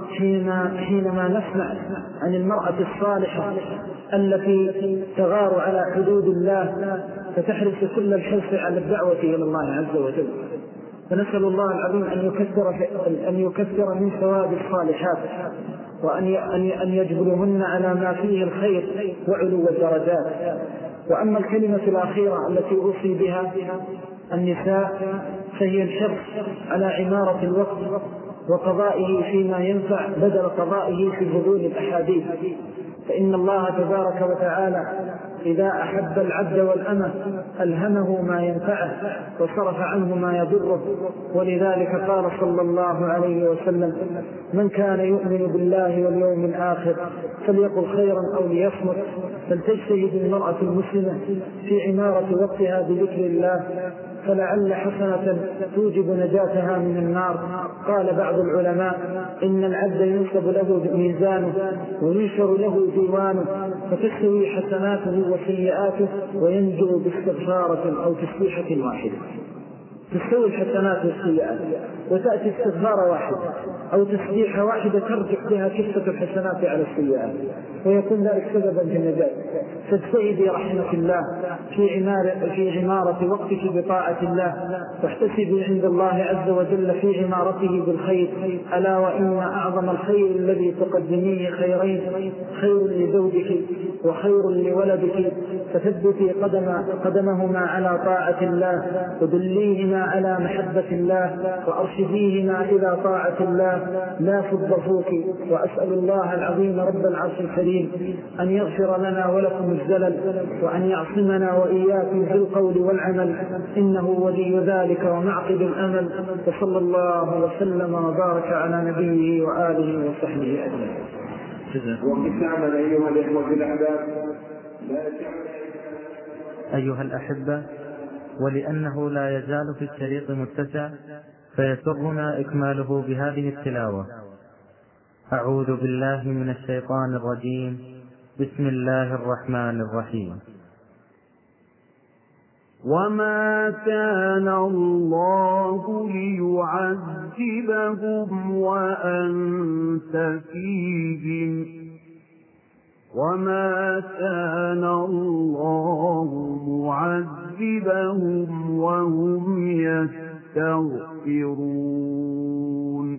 حينما نسمع عن المرأة الصالحة التي تغار على حدود الله فتحرص كل الحرص على الدعوة إلى الله عز وجل. فنسأل الله العظيم أن يكثر, أن يكثر من ثواب الصالحات، وأن أن يجبلهن على ما فيه الخير وعلو الدرجات. وأما الكلمة الأخيرة التي أوصي بها النساء فهي الحرص على عمارة الوقت وقضائه فيما ينفع بدل قضائه في هذول الأحاديث، فإن الله تبارك وتعالى إذا أحب العبد والأمة ألهمه ما ينفعه وصرف عنه ما يضره. ولذلك قال صلى الله عليه وسلم: من كان يؤمن بالله واليوم الآخر فليقل خيرا أو ليصمت. فلتجتهد المرأة المسلمة في عمارة وقتها بذكر الله، فلعل حسنة توجب نجاتها من النار. قال بعض العلماء: إن العبد ينصب له ميزانه وينشر له ديوانه، فتستوي حسناته وسيئاته وينجو باستغفارة أو تسبيحة واحدة. تستوي الحسنات والسيئات وتأتي استغفار واحد أو تسبيحة واحدة ترجع بها كفة الحسنات على السيئات، ويكون ذلك سببا في النجاة. فاجتهدي رحمة الله في عمارة, في عمارة وقتك بطاعة الله، واحتسبي عند الله عز وجل في عمارته بالخير. ألا وإن أعظم الخير الذي تقدميه خيرين: خير لزوجك وخير لولدك. فثبتي قدم قدمهما على طاعة الله، ودليهما على محبة الله، وأرشديهما إلى طاعة الله لا فضفوك. وأسأل الله العظيم رب العرش الكريم أن يغفر لنا ولكم الزلل، وأن يعصمنا وإياكم في القول والعمل، إنه ولي ذلك ومعقد الأمل. وصلى الله وسلم وبارك على نبيه وآله وصحبه أجمعين. وقساما أيها الإخوة الأحباب، أيها الأحبة، ولأنه لا يزال في الشريط متسع فيسرنا إكماله بهذه التلاوة: أعوذ بالله من الشيطان الرجيم، بسم الله الرحمن الرحيم. وما كان الله ليعذبهم وأنت فيهم وما كان الله معذبهم وهم يستغفرون.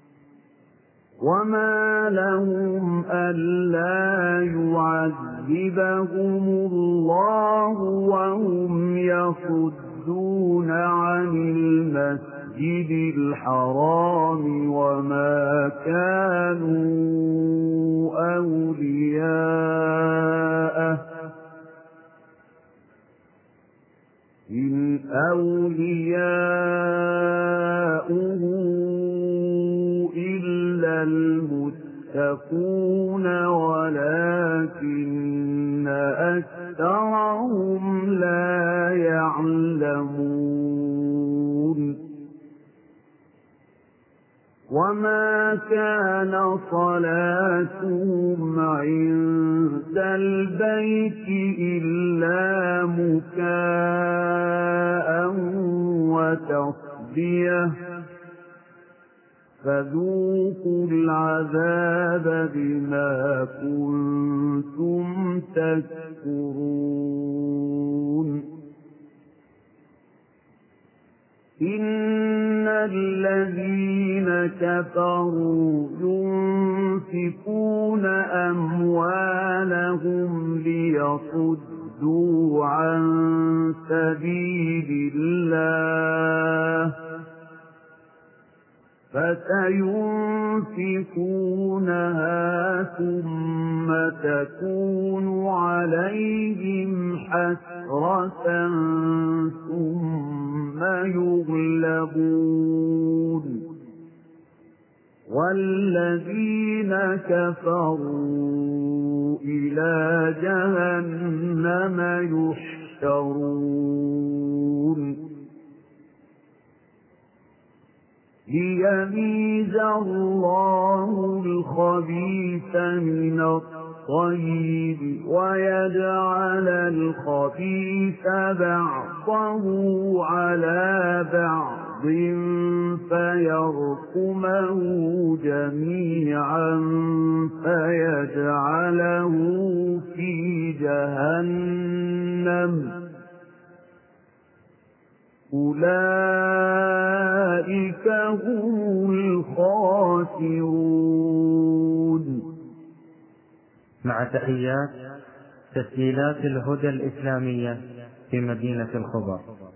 وما لهم ألا يعذبهم الله وهم يصدون عن المسجد الحرام وما كانوا أولياءه إن أولياؤه إلا المتقون ولكن أكثرهم لا يعلمون. وما كان صلاتهم عند البيت إلا مكاء وتصدية فذوقوا العذاب بما كنتم تكفرون. إن الذين كفروا ينفقون أموالهم ليصدوا عن سبيل الله فسينفقونها ثم تكون عليهم حسرة ثم يغلبون والذين كفروا إلى جهنم يحشرون. ليميز الله الخبيث من الطيب الطيب ويجعل الخبيث بعضه على بعض فيركمه جميعا فيجعله في جهنم أولئك هم الخاسرون. مع تحيات تسجيلات الهدى الإسلامية في مدينة الخبر.